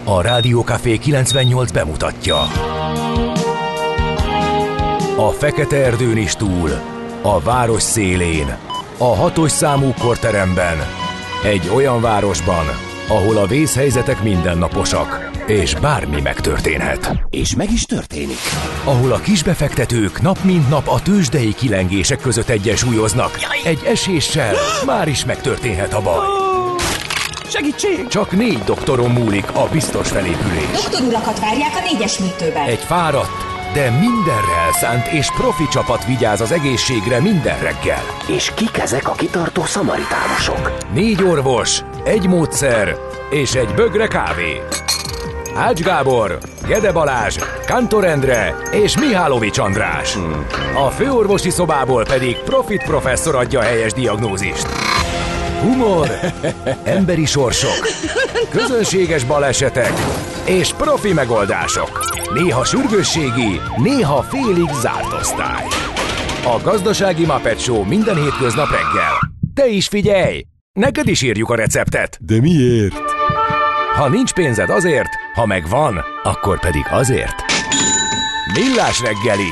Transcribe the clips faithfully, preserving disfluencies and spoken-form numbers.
A Rádió Café kilencvennyolc bemutatja. A fekete erdőn is túl, a város szélén, a hatos számú korteremben, egy olyan városban, ahol a vészhelyzetek mindennaposak, és bármi megtörténhet. És meg is történik. Ahol a kisbefektetők nap mint nap a tőzsdei kilengések között egyensúlyoznak. Egy eséssel már is megtörténhet a baj. Segítség! Csak négy doktoron múlik a biztos felépülés. Doktor urakat várják a négyes műtőben. Egy fáradt, de mindenre elszánt és profi csapat vigyáz az egészségre minden reggel. És kik ezek a kitartó szamaritánusok? Négy orvos, egy módszer és egy bögre kávé. Ács Gábor, Gede Balázs, Kántor Endre és Mihálovics András. Hmm. A főorvosi szobából pedig Profit professzor adja a helyes diagnózist. Humor, emberi sorsok, közönséges balesetek és profi megoldások. Néha sürgősségi, néha félig zárt osztály. A Gazdasági Muppet Show minden hétköznap reggel. Te is figyelj! Neked is írjuk a receptet. De miért? Ha nincs pénzed azért, ha megvan, akkor pedig azért. Millás reggeli.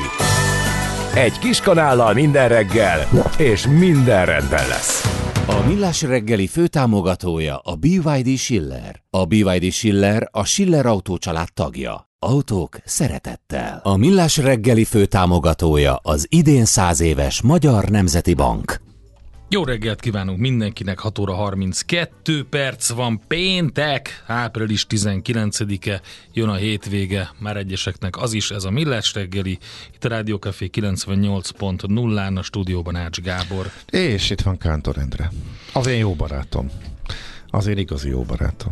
Egy kis kanállal minden reggel, és minden rendben lesz. A Millás reggeli főtámogatója a bé vé dé Schiller. A bé vé dé Schiller a Schiller Autó család tagja. Autók szeretettel. A Millás reggeli főtámogatója az idén száz éves Magyar Nemzeti Bank. Jó reggelt kívánunk mindenkinek, hat óra harminckettő perc van, péntek, április tizenkilencedike, jön a hétvége, már egyeseknek az is, ez a Millás reggeli, itt a Rádió Café kilencvennyolc pont nullán, a stúdióban Ács Gábor. És itt van Kántor Endre, az én jó barátom, az én igazi jó barátom.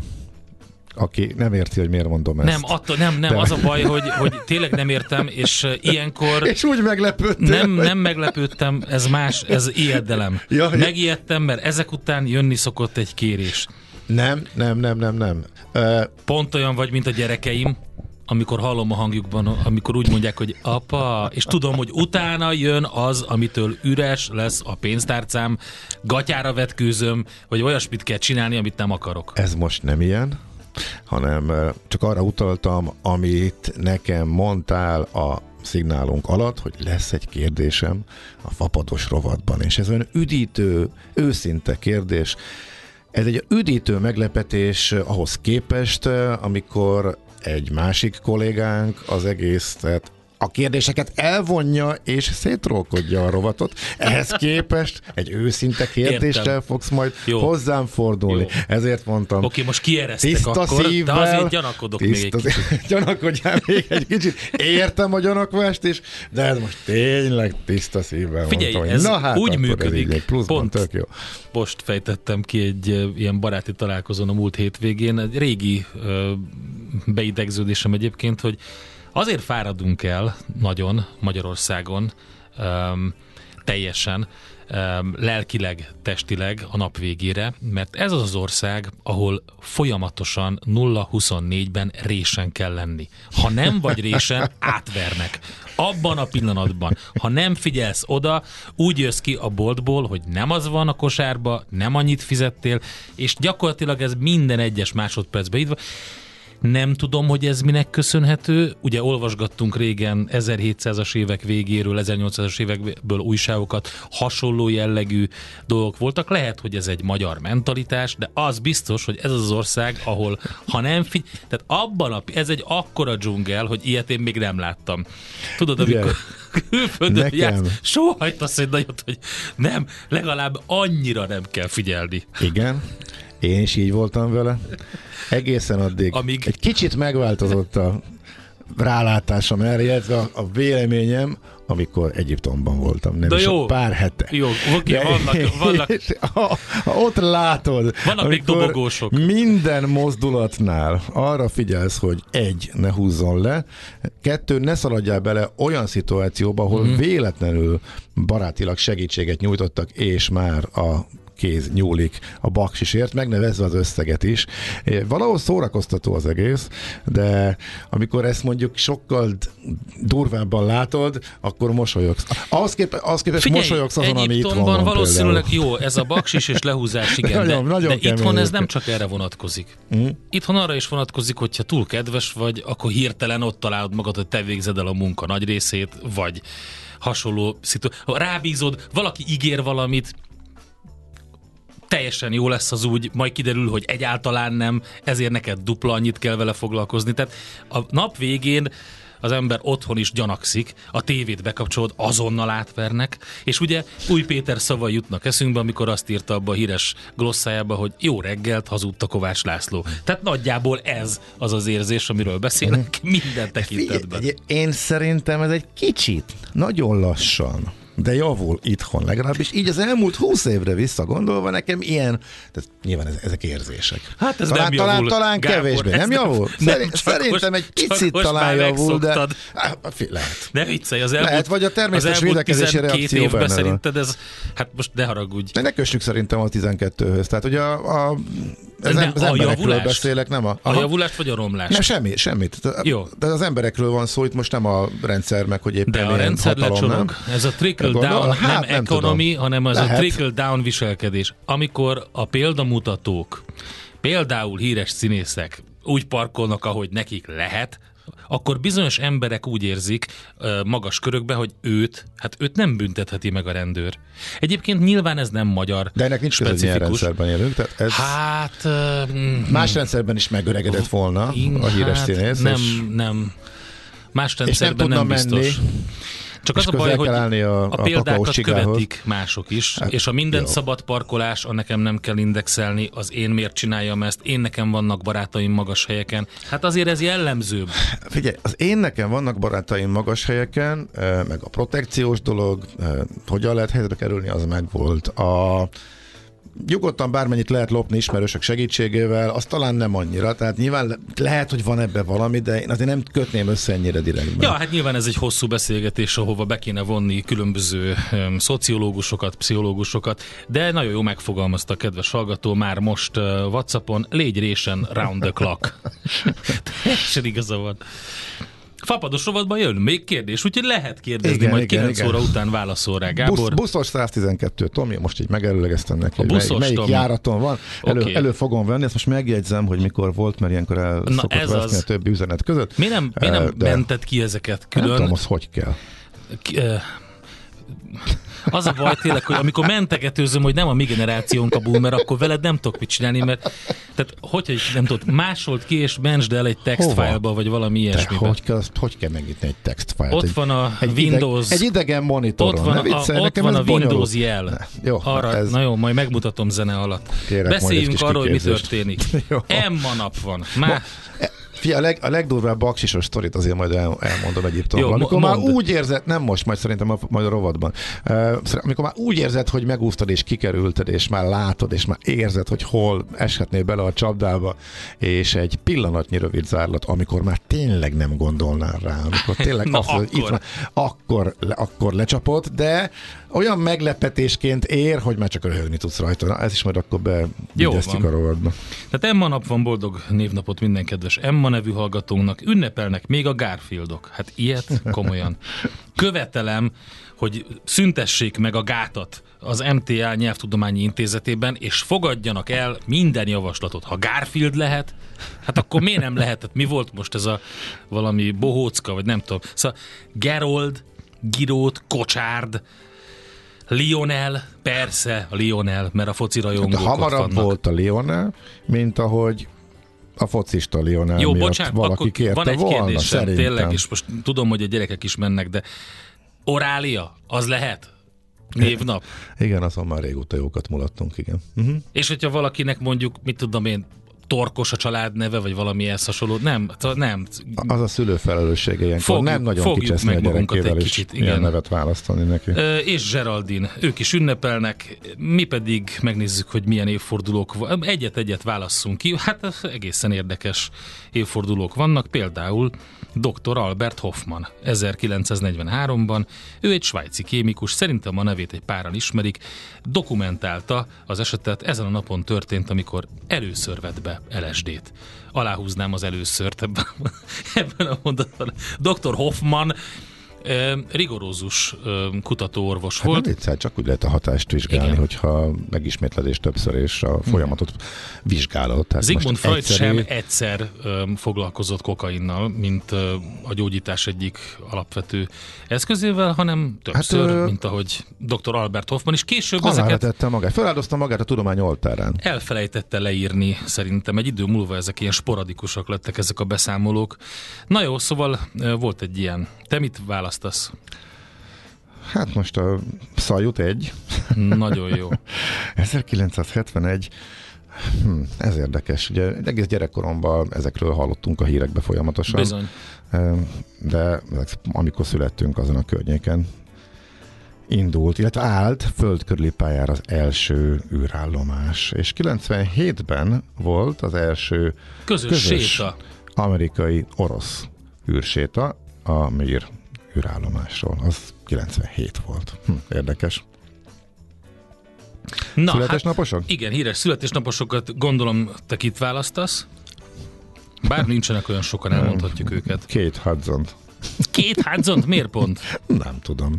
Aki nem érti, hogy miért mondom ezt. Nem, attól, nem, nem, De... az a baj, hogy, hogy tényleg nem értem, és ilyenkor... És úgy meglepődtem. Nem, nem meglepődtem, ez más, ez ijedelem. Ja, Megijedtem, mert ezek után jönni szokott egy kérés. Nem, nem, nem, nem, nem. Uh... Pont olyan vagy, mint a gyerekeim, amikor hallom a hangjukban, amikor úgy mondják, hogy apa, és tudom, hogy utána jön az, amitől üres lesz a pénztárcám, gatyára vetkőzöm, vagy olyasmit kell csinálni, amit nem akarok. Ez most nem ilyen, hanem csak arra utaltam, amit nekem mondtál a szignálunk alatt, hogy lesz egy kérdésem a fapados rovatban, és ez olyan üdítő, őszinte kérdés. Ez egy üdítő meglepetés ahhoz képest, amikor egy másik kollégánk az egészet, a kérdéseket elvonja és szétrolkodja a rovatot. Ehhez képest egy őszinte kérdéssel Értem. fogsz majd Jó. hozzám fordulni. Jó. Ezért mondtam. Oké, most kieresztek akkor, szívvel, de azért gyanakodok még egy kicsit. Gyanakodjál még egy kicsit. Értem a gyanakvást is, de ez most tényleg tiszta szívvel Figyelj, mondtam. ez Na, hát úgy működik. Ez pluszban, tök jó. Most fejtettem ki egy uh, ilyen baráti találkozón a múlt hétvégén. Egy régi uh, beidegződésem egyébként, hogy azért fáradunk el nagyon Magyarországon um, teljesen um, lelkileg, testileg a nap végére, mert ez az az ország, ahol folyamatosan nulla huszonnégyben résen kell lenni. Ha nem vagy résen, átvernek. Abban a pillanatban, ha nem figyelsz oda, úgy jössz ki a boltból, hogy nem az van a kosárba, nem annyit fizettél, és gyakorlatilag ez minden egyes másodpercben így van. Nem tudom, hogy ez minek köszönhető. Ugye olvasgattunk régen ezerhétszázas évek végéről, ezernyolcszázas évekből újságokat, hasonló jellegű dolgok voltak. Lehet, hogy ez egy magyar mentalitás, de az biztos, hogy ez az ország, ahol ha nem figy... Tehát abban a... Ez egy akkora dzsungel, hogy ilyet én még nem láttam. Tudod, amikor külföldön jársz, sóhajtasz egy nagyot, hogy nem, legalább annyira nem kell figyelni. Igen. Én is így voltam vele. Egészen addig Amíg... egy kicsit megváltozott a rálátásom erre, illetve a, a véleményem, amikor Egyiptomban voltam. Nem De is jó. pár hete. Jó, oké, vannak, vannak. Ha, ha ott látod, vannak még dobogósok. Minden mozdulatnál arra figyelsz, hogy egy, ne húzzon le, kettő, ne szaladjál bele olyan szituációba, ahol mm-hmm. véletlenül barátilag segítséget nyújtottak, és már a kéz nyúlik a baksisért, megnevezve az összeget is. Valahol szórakoztató az egész, de amikor ezt mondjuk sokkal durvábban látod, akkor mosolyogsz. Ahhoz, kép, ahhoz képest Figyelj, mosolyogsz azon, ami itt van. Valószínűleg például. Jó, ez a baksis és lehúzás, igen, de, nagyon, nagyon de itthon ez nem csak erre vonatkozik. Mm. Itthon arra is vonatkozik, hogyha túl kedves vagy, akkor hirtelen ott találod magad, hogy te végzed el a munka nagy részét, vagy hasonló szituáció. Rábízod, valaki ígér valamit, teljesen jó lesz az úgy, majd kiderül, hogy egyáltalán nem, ezért neked dupla annyit kell vele foglalkozni. Tehát a nap végén az ember otthon is gyanakszik, a tévét bekapcsolod, azonnal átvernek, és ugye Új Péter szavai jutnak eszünkbe, amikor azt írta abba a híres glosszájába, hogy jó reggelt, hazudta Kovács László. Tehát nagyjából ez az az érzés, amiről beszélnek minden tekintetben. Figyelj, én szerintem ez egy kicsit, nagyon lassan, de javul itthon legalábbis. Így az elmúlt húsz évre visszagondolva nekem ilyen, tehát nyilván ezek érzések. Hát ez talán, nem javul, talán, talán Gábor, kevésbé. Nem javul? Nem, Szerint, szerintem egy picit talán javul, de lehet. Ne viccelj, az elmúlt, lehet, vagy a természetes védekezési reakció évben benne szerinted ez, hát most ne haragudj. De ne kössük szerintem a tizenkettőhöz. Tehát ugye a, a ez nem, az a emberekről javulást? beszélek, nem a... A javulást vagy a romlást? Nem, semmi, semmit. Jó. De az emberekről van szó, itt most nem a rendszer, meg hogy éppen de a rendszer hatalom, nem? Ez a trickle down, hát, nem, nem economy, tudom. hanem az Lehet. a trickle down viselkedés. Amikor a példamutatók, például híres színészek úgy parkolnak, ahogy nekik lehet, akkor bizonyos emberek úgy érzik magas körökbe, hogy őt, hát őt nem büntetheti meg a rendőr. Egyébként nyilván ez nem magyar. De ennek nincs között, ilyen rendszerben élünk. Tehát ez hát... Uh, más rendszerben is megöregedett volna in, a híres hát színész. Nem, és, nem. Más rendszerben nem, nem biztos. Menni. Csak az a baj, hogy a, a példákat követik mások is, hát, és a minden jó. szabad parkolás, a nekem nem kell indexelni, az én miért csináljam ezt, én nekem vannak barátaim magas helyeken. Hát azért ez jellemzőbb. Figyelj, az én nekem vannak barátaim magas helyeken, meg a protekciós dolog, hogyan lehet helyzetbe kerülni, az meg volt. A nyugodtan bármennyit lehet lopni ismerősök segítségével, az talán nem annyira, tehát nyilván lehet, hogy van ebben valami, de én azért nem kötném össze ennyire direktben. Ja, hát nyilván ez egy hosszú beszélgetés, ahova be kéne vonni különböző um, szociológusokat, pszichológusokat, de nagyon jó megfogalmazta a kedves hallgató már most uh, WhatsAppon, légy résen round the clock. Teljesen igaza van. Fapados rovatban jön még kérdés, úgyhogy lehet kérdezni, igen, majd igen, kilenc igen. óra után válaszol rá, Gábor. Busz, buszos száz tizenkettő, Tomi, most így megelőlegeztem neki, hogy buszos, melyik, melyik járaton van. Elő, okay. elő fogom venni, ezt most megjegyzem, hogy mikor volt, mert ilyenkor el Na szokott veszni a többi üzenet között. Mi nem, mi nem de mented ki ezeket külön? Nem tudom, az hogy kell. Ki, uh, az a baj tényleg, hogy amikor mentegetőzöm, hogy nem a mi generációnk a boomer, akkor veled nem tudok mit csinálni, mert tehát hogy nem tudod, másolt ki és mentsd el egy textfile-ba, vagy valami ilyesmibe. Hogy kell, hogy kell megnyitni egy textfile-t? Ott van a egy Windows... Ideg, egy idegen monitoron. Ott van, viccelj, a, ott van a Windows bonyolult. jel. Ne, jó, Arra, ez... Na jó, majd megmutatom zene alatt. Kérek, beszéljünk arról, hogy mi történik. Emma nap van. Már... Fia, a, leg, a legdurvább baksisos sztorit azért majd el, elmondom Egyiptomban. Amikor már úgy érzed, nem most, majd szerintem a, majd a rovatban, uh, amikor már úgy érzed, hogy megúsztad és kikerülted, és már látod, és már érzed, hogy hol eshetnél bele a csapdába, és egy pillanatnyi rövid zárlat, amikor már tényleg nem gondolnál rá, amikor tényleg Na, azt, akkor. Hogy itt van, akkor, le, akkor lecsapod, de olyan meglepetésként ér, hogy már csak röhögni tudsz rajta. Na, ez is majd akkor bevigyeztjük a rovatba. Tehát Emma nap van, boldog névnapot minden kedves Emma nevű hallgatónknak. Ünnepelnek még a Garfieldok. Hát ilyet komolyan. Követelem, hogy szüntessék meg a gátat az em té á Nyelvtudományi Intézetében, és fogadjanak el minden javaslatot. Ha Garfield lehet, hát akkor miért nem lehetett? Mi volt most ez a valami bohócka, vagy nem tudom. Szóval Gerold, Girót, Kocsárd, Lionel, persze a Lionel, mert a foci rajongók ott vannak. Hamarabb volt a Lionel, mint ahogy a focista Lionel Jó, miatt bocsánat, valaki kérte van egy volna, kérdésem, szerintem. tényleg, és most tudom, hogy a gyerekek is mennek, de Orália, az lehet? Névnap? Igen, azon már régóta jókat mulattunk, igen. Uh-huh. És hogyha valakinek mondjuk, mit tudom én, Torkos a családneve, vagy valami ehhez hasonló. Nem, nem. Az a szülő felelőssége ilyenkor. Fogjuk, nem nagyon kicseszni a gyerekével, és kicsit, ilyen nevet választani neki. Ö, és Geraldine, ők is ünnepelnek, mi pedig megnézzük, hogy milyen évfordulók van. Egyet-egyet válasszunk ki, hát egészen érdekes évfordulók vannak, például doktor Albert Hoffman, ezerkilencszáznegyvenháromban, ő egy svájci kémikus, szerintem a nevét egy páran ismerik, dokumentálta az esetet, ezen a napon történt, amikor először vett be el es dét. Aláhúznám az előszört ebben, ebben a mondatban. doktor Hoffman eh, rigorózus eh, kutatóorvos hát volt. Egyszer csak úgy lehet a hatást vizsgálni, Igen. hogyha megismétlődés többször és a folyamatot vizsgálod. Tehát Sigmund Freud egyszerű... sem egyszer ö, foglalkozott kokainnal, mint ö, a gyógyítás egyik alapvető eszközével, hanem többször, hát, ö... mint ahogy doktor Albert Hoffman is. Később alára ezeket tette magát, feláldozta magát a tudomány oltárán. elfelejtette leírni szerintem. Egy idő múlva ezek ilyen sporadikusak lettek ezek a beszámolók. Na jó, szóval ö, volt egy ilyen. Te mit választasz? Hát most a Szajut egy. Nagyon jó. ezerkilencszázhetvenegy. Hm, ez érdekes. Ugye egész gyerekkoromban ezekről hallottunk a hírekbe folyamatosan. Bizony. De amikor születtünk azon a környéken indult, illetve állt föld körüli pályára az első űrállomás. És kilencvenhétben volt az első Közös, közös séta. amerikai-orosz űrséta a Mir űrállomásról. Az kilencvenhét volt. Hm, érdekes. Na, Születésnaposok? Hát, igen, híres születésnaposokat gondolom te kit választasz? Bár nincsenek olyan sokan, elmondhatjuk őket. Kate Hudson. Kate Hudson? Miért pont? Nem tudom.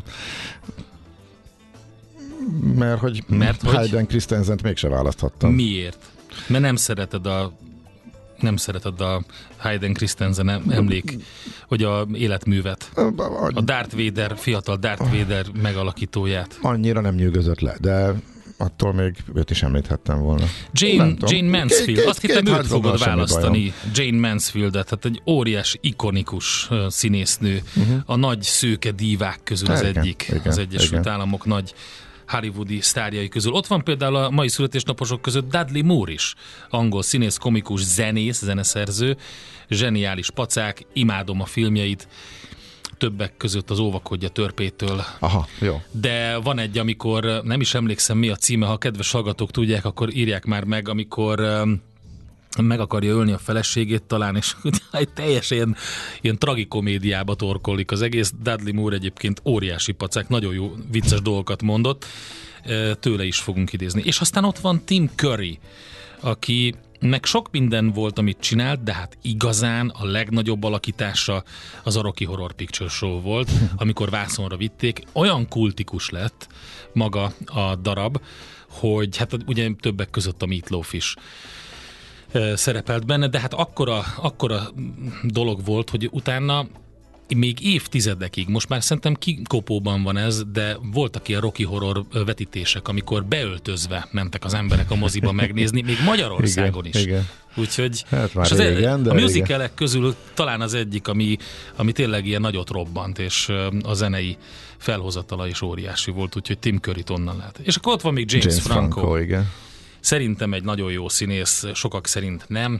Mert hogy, Mert hogy? Hayden Christensent mégse választhattam. Miért? Mert nem szereted a nem szereted a Hayden Christensen emlék, hogy a életművet. A Darth Vader, fiatal Darth Vader megalakítóját. Annyira nem nyűgözött le, de attól még őt is említhettem volna. Jane, Jane Mansfield, Két, azt hittem két őt fogod semmi választani. Jane Mansfieldet, tehát egy óriás, ikonikus uh, színésznő. Uh-huh. A nagy szőke dívák közül az igen, egyik, igen, az Egyesült igen. Államok nagy hollywoodi sztárjai közül. Ott van például a mai születésnaposok között Dudley Moore is, angol színész, komikus, zenész, zeneszerző, zseniális pacák, imádom a filmjeit, többek között az Óvakodja törpétől. Aha, jó. De van egy, amikor, nem is emlékszem mi a címe, ha a kedves hallgatók tudják, akkor írják már meg, amikor um, meg akarja ölni a feleségét talán, és egy teljesen ilyen, ilyen tragikomédiába torkollik az egész. Dudley Moore egyébként óriási pacák, nagyon jó vicces dolgokat mondott, tőle is fogunk idézni. És aztán ott van Tim Curry, aki meg sok minden volt, amit csinált, de hát igazán a legnagyobb alakítása az a Rocky Horror Picture Show volt, amikor vászonra vitték. Olyan kultikus lett maga a darab, hogy hát ugye többek között a Meat Loaf is szerepelt benne, de hát akkora, akkora dolog volt, hogy utána még évtizedekig, most már szerintem kikopóban van ez, de voltak ilyen Rocky Horror vetítések, amikor beöltözve mentek az emberek a moziba megnézni, még Magyarországon igen, is. Igen. Úgyhogy hát már és az régen, de a musicalek közül talán az egyik, ami, ami tényleg ilyen nagyot robbant, és a zenei felhozatala is óriási volt, úgyhogy Tim Curryt onnan lehet. És akkor ott van még James, James Franco. Franco, igen. Szerintem egy nagyon jó színész, sokak szerint nem,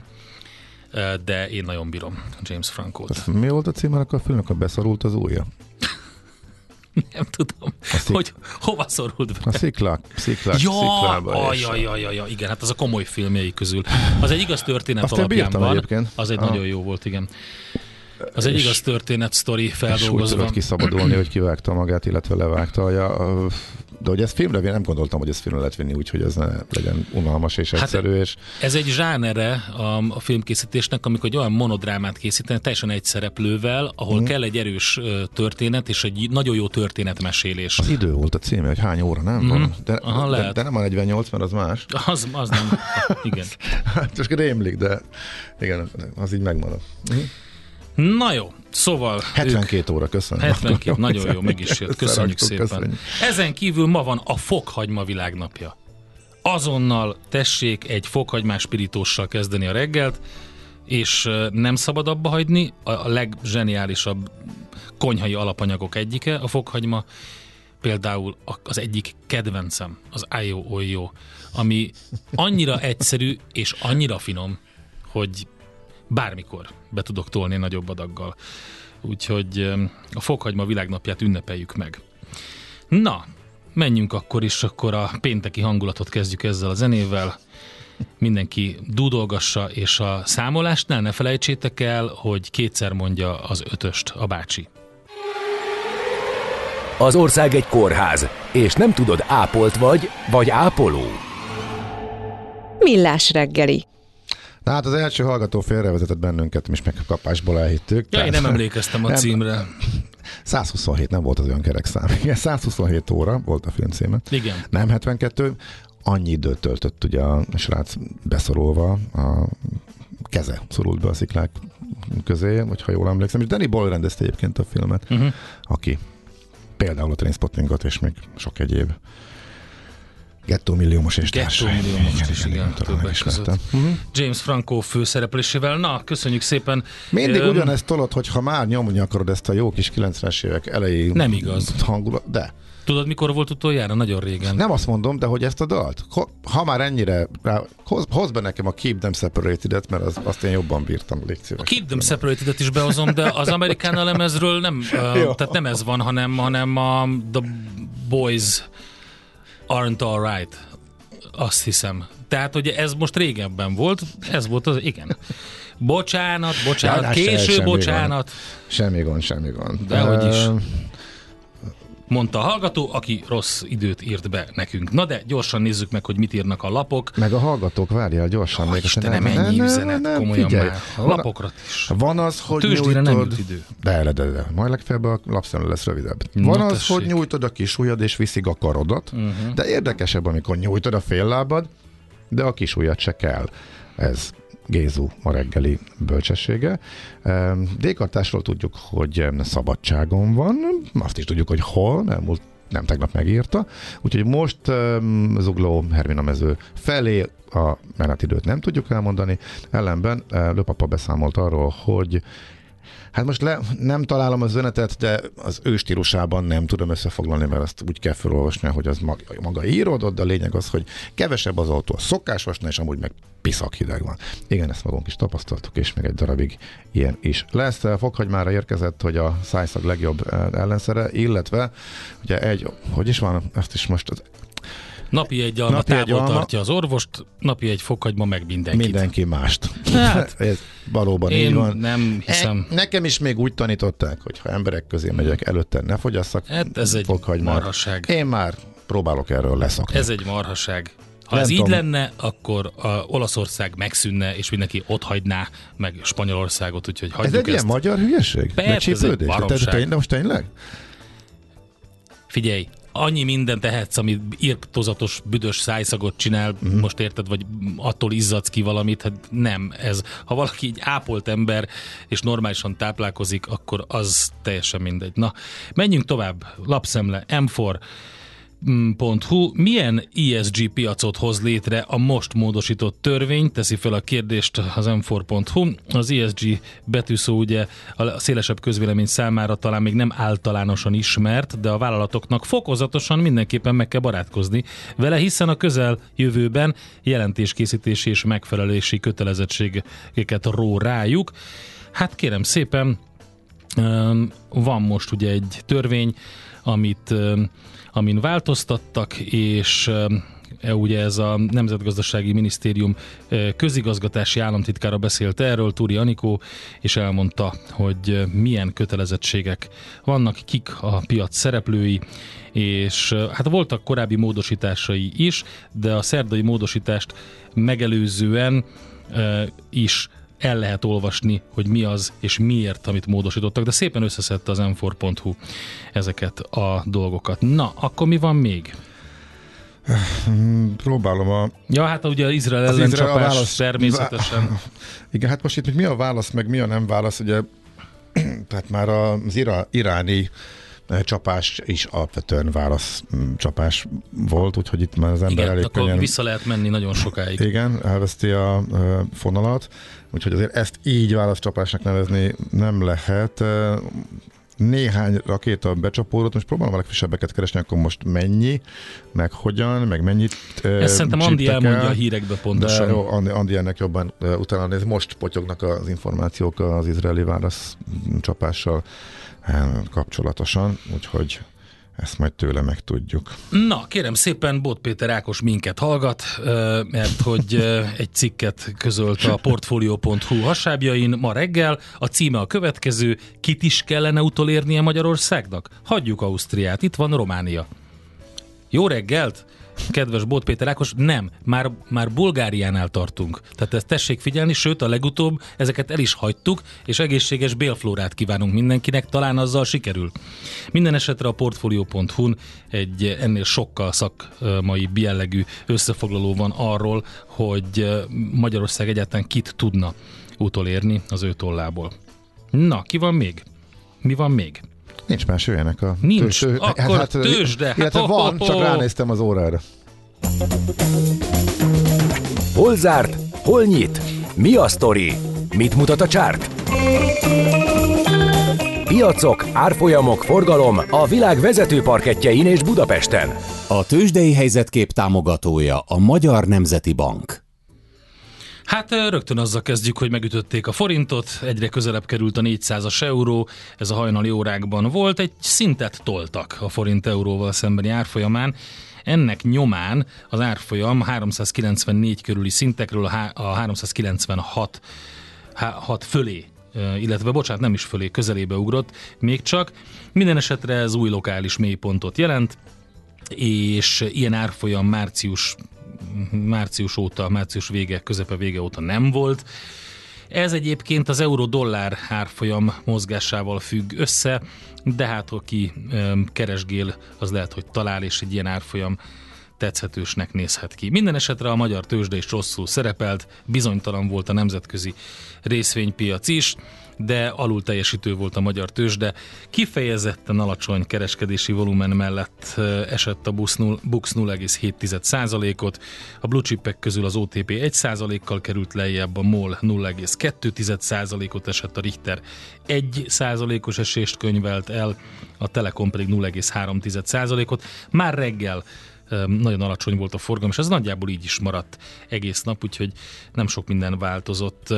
de én nagyon bírom James Francót. Mi volt a címe a filmnek, a beszorult az ujja? Nem tudom, szik... hogy hova szorult be. A sziklák, sziklák, ja, sziklába. Ja, ja, ja, ja, igen, hát az a komoly filmjei közül. Az egy igaz történet azt alapján van. Egyébként. Az egy ah. nagyon jó volt, igen. Az egy igaz történet sztori feldolgozva. És úgy tudott kiszabadulni, hogy kivágta magát, illetve levágta. Ja, de hogy ez filmre, én nem gondoltam, hogy ez filmre lehet vinni, úgyhogy ez ne legyen unalmas és egyszerű. Hát, és... Ez egy zsánere a, a filmkészítésnek, amikor egy olyan monodrámát készítenek, teljesen egy szereplővel, ahol mm. kell egy erős történet, és egy nagyon jó történetmesélés. Az idő volt a címe, hogy hány óra, nem? Mm. De, Aha, de, de nem a negyvennyolc, mert az más. Az, az nem, igen. Hát most rémlik, de igen, az így megmarad. Mm. Na jó, szóval... hetvenkét óra, köszönöm. hetvenkét, nagyon jó, meg is jött. Köszönjük szépen. Köszönjük. Ezen kívül ma van a fokhagyma világnapja. Azonnal tessék egy fokhagymás spirítóssal kezdeni a reggelt, és nem szabad abba hagyni. A legzseniálisabb konyhai alapanyagok egyike a fokhagyma. Például az egyik kedvencem, az Aglio Olio, ami annyira egyszerű és annyira finom, hogy bármikor be tudok tolni nagyobb adaggal. Úgyhogy a Fokhagyma világnapját ünnepeljük meg. Na, menjünk akkor is, akkor a pénteki hangulatot kezdjük ezzel a zenével. Mindenki dúdolgassa, és a számolásnál ne felejtsétek el, hogy kétszer mondja az ötöst a bácsi. Az ország egy kórház, és nem tudod, ápolt vagy, vagy ápoló. Millás reggeli. Na hát az első hallgató félrevezetett bennünket, és megkapásból elhittük. Ja, én nem emlékeztem a nem, címre. száz huszonhét nem volt az olyan kerek szám. Igen, száz huszonhét óra volt a film címe. Igen. Nem hetvenkettő. Annyi időt töltött ugye a srác beszorulva, a keze szorult be a sziklák közé, vagy ha jól emlékszem, és Danny Boyle rendezte egyébként a filmet, uh-huh. aki például a Trainspottingot és még sok egyéb Gettó milliómos és társai. Gettó milliómos is, igen, többek között. Uh-huh. James Franco főszereplésével. Na, köszönjük szépen. Mindig um, ugyanezt tolod, hogy ha már nyomni akarod ezt a jó kis kilencvenes évek elejé nem igaz. hangulat, de tudod, mikor volt utoljára? Nagyon régen. nem azt mondom, de hogy ezt a dalt, ha már ennyire rá, hoz, hoz be nekem a Keep Them Separated-et, mert az, azt én jobban bírtam, légy szíves. A Keep Them Separated-et is behozom, de az Americana lemezről nem, uh, tehát nem ez van, hanem, hanem a The Boys Aren't Alright. Azt hiszem. Tehát, hogy ez most régebben volt, ez volt az, igen. Bocsánat, bocsánat, ja, késő semmi bocsánat. Gond. Semmi gond, semmi gond. Dehogy is. Mondta a hallgató, aki rossz időt írt be nekünk. Na de gyorsan nézzük meg, hogy mit írnak a lapok. Meg a hallgatók, várjál gyorsan. Oh, Istenem, ennyi nem, üzenet, nem, komolyan figyelj. Már. A lapokra is. Van az, hogy tőzsdére nyújtod... nem jut idő. De, de, de, de. Majd legfeljebb a lapszemle lesz rövidebb. Van Na, az, tessék. hogy nyújtod a kis ujjad és viszik a karodat, uh-huh. de érdekesebb, amikor nyújtod a fél lábad, de a kis ujjad se kell. Ez Gézu a reggeli bölcsessége. D-kartásról tudjuk, hogy szabadságon van, azt is tudjuk, hogy hol, elmúlt nem tegnap megírta, úgyhogy most um, Zugló Hermina mező felé a menetidőt nem tudjuk elmondani, ellenben uh, Lőpapa beszámolt arról, hogy hát most le, nem találom az üzenetet, de az ő stílusában nem tudom összefoglalni, mert azt úgy kell felolvasni, hogy az maga, maga íródott, de a lényeg az, hogy kevesebb az autó a szokásosnál, és amúgy meg piszak hideg van. Igen, ezt magunk is tapasztaltuk, és még egy darabig ilyen is lesz. Fokhagymára érkezett, hogy a szájszag legjobb ellenszere, illetve ugye egy, hogy is van, ezt is most az Napi egy alma napi távol egy alma. tartja az orvost, napi egy fokhagyma meg mindenkit. Mindenki mást. Hát, ez valóban én így van. nem hiszem. E, nekem is még úgy tanították, hogy ha emberek közé megyek, előtte ne fogyasszak. Hát ez egy fokhagymát. marhaság. Én már próbálok erről leszakni. Ez egy marhaság. Ha Nem ez így tudom. lenne, akkor a Olaszország megszűnne, és mindenki ott hagyná meg Spanyolországot, úgyhogy hagyjuk Ez egy ezt. ilyen magyar hülyeség? Persze, ez egy baromság. De most tényleg? Figyelj, annyi mindent tehetsz, ami irtózatos, büdös szájszagot csinál, uh-huh. most érted, vagy attól izzadsz ki valamit, hát nem ez. Ha valaki így ápolt ember, és normálisan táplálkozik, akkor az teljesen mindegy. Na, menjünk tovább. Lapszemle, em négy pont hu. Milyen i es gé piacot hoz létre a most módosított törvény? Teszi fel a kérdést az em négy pont hu. Az i es gé betűszó ugye a szélesebb közvélemény számára talán még nem általánosan ismert, de a vállalatoknak fokozatosan mindenképpen meg kell barátkozni vele, hiszen a közel jövőben jelentéskészítési és megfelelési kötelezettségeket ró rájuk. Hát kérem szépen, van most ugye egy törvény, amit amin változtattak, és e, ugye ez a Nemzetgazdasági Minisztérium e, közigazgatási államtitkára beszélt erről, Túri Anikó, és elmondta, hogy milyen kötelezettségek vannak, kik a piac szereplői, és hát voltak korábbi módosításai is, de a szerdai módosítást megelőzően e, is el lehet olvasni, hogy mi az és miért, amit módosítottak, de szépen összeszedte az em négy pont hu ezeket a dolgokat. Na, akkor mi van még? Próbálom a... Ja, hát ugye az Izrael ellencsapás válasz... természetesen. Vá... Igen, hát most itt mi a válasz, meg mi a nem válasz, ugye tehát már az ira, iráni csapás is alapvetően válaszcsapás volt, úgyhogy itt már az ember igen, elég akkor könnyen... vissza lehet menni nagyon sokáig. Igen, elveszti a fonalat, úgyhogy azért ezt így válaszcsapásnak nevezni nem lehet. néhány rakéta becsapódott, most próbálom a legfrissebbeket keresni, akkor most mennyi, meg hogyan, meg mennyit Ezt szerintem Andi elmondja el, a hírekbe pontosan. De jó, Andi, Andi ennek jobban uh, utána néz. Most potyognak az információk az izraeli válaszcsapással uh, kapcsolatosan, úgyhogy ezt majd tőle megtudjuk. Na, kérem szépen, Bót Péter Ákos minket hallgat, mert hogy egy cikket közölt a portfolio pont hu hasábjain ma reggel. A címe a következő: kit is kellene utolérnie Magyarországnak? Hagyjuk Ausztriát, itt van Románia. Jó reggelt! Kedves Bót Péter Ákos, nem, már, már Bulgáriánál tartunk. Tehát ezt tessék figyelni, sőt a legutóbb ezeket el is hagytuk, és egészséges bélflórát kívánunk mindenkinek, talán azzal sikerül. Minden esetre a portfolio pont hu-n egy ennél sokkal szakmai jellegű összefoglaló van arról, hogy Magyarország egyáltalán kit tudna utolérni az ő tollából. Na, ki van még? Mi van még? Nincs más, jöjjenek a Nincs, tős, tő, akkor hát, tőzsde. Illetve hát, van, ho, ho, csak ho. ránéztem az órára. Hol zárt? Hol nyit? Mi a sztori? Mit mutat a csárt? Piacok, árfolyamok, forgalom a világ vezető parkettjein és Budapesten. A tőzsdei helyzetkép támogatója a Magyar Nemzeti Bank. Hát rögtön azzal kezdjük, hogy megütötték a forintot, egyre közelebb került a négyszázas euró, ez a hajnali órákban volt, egy szintet toltak a forint euróval szembeni árfolyamán. Ennek nyomán az árfolyam háromszázkilencvennégy körüli szintekről a háromszázkilencvenhat hat fölé, illetve bocsánat, nem is fölé, közelébe ugrott még csak. Minden esetre ez új lokális mélypontot jelent, és ilyen árfolyam március március óta, március vége, közepe vége óta nem volt. Ez egyébként az euró-dollár árfolyam mozgásával függ össze, de hát aki keresgél, az lehet, hogy talál, és egy ilyen árfolyam tetszhetősnek nézhet ki. Minden esetre a magyar tőzsde is rosszul szerepelt, bizonytalan volt a nemzetközi részvénypiac is, de alul teljesítő volt a magyar tőzsde. Kifejezetten alacsony kereskedési volumen mellett esett a BUX nulla egész hét százalékot, a blue chipek közül az o té pé egy százalékkal került lejjebb, a MOL nulla egész kettő százalékot esett, a Richter egy százalékos esést könyvelt el, a Telekom pedig nulla egész három százalékot. Már reggel nagyon alacsony volt a forgalom, és ez nagyjából így is maradt egész nap, úgyhogy nem sok minden változott.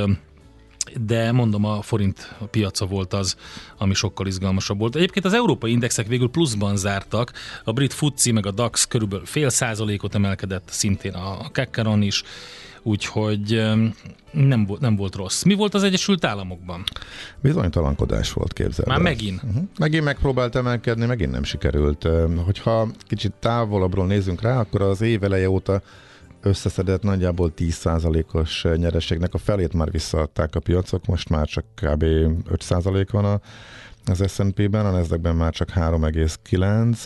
De mondom, a forint piaca volt az, ami sokkal izgalmasabb volt. Egyébként az európai indexek végül pluszban zártak, a brit futci meg a DAX körülbelül fél százalékot emelkedett, szintén a Kekkeron is, úgyhogy nem volt, nem volt rossz. Mi volt az Egyesült Államokban? Bizonytalankodás volt, képzeld. Már megint? Uh-huh. Megint megpróbált emelkedni, megint nem sikerült. Hogyha kicsit távolabbról nézzünk rá, akkor az év eleje óta összeszedett nagyjából tíz százalékos nyereségnek a felét már visszaadták a piacok, most már csak kb. öt százalék van az es and pé-ben, a Nasdaqben már csak három egész kilenc,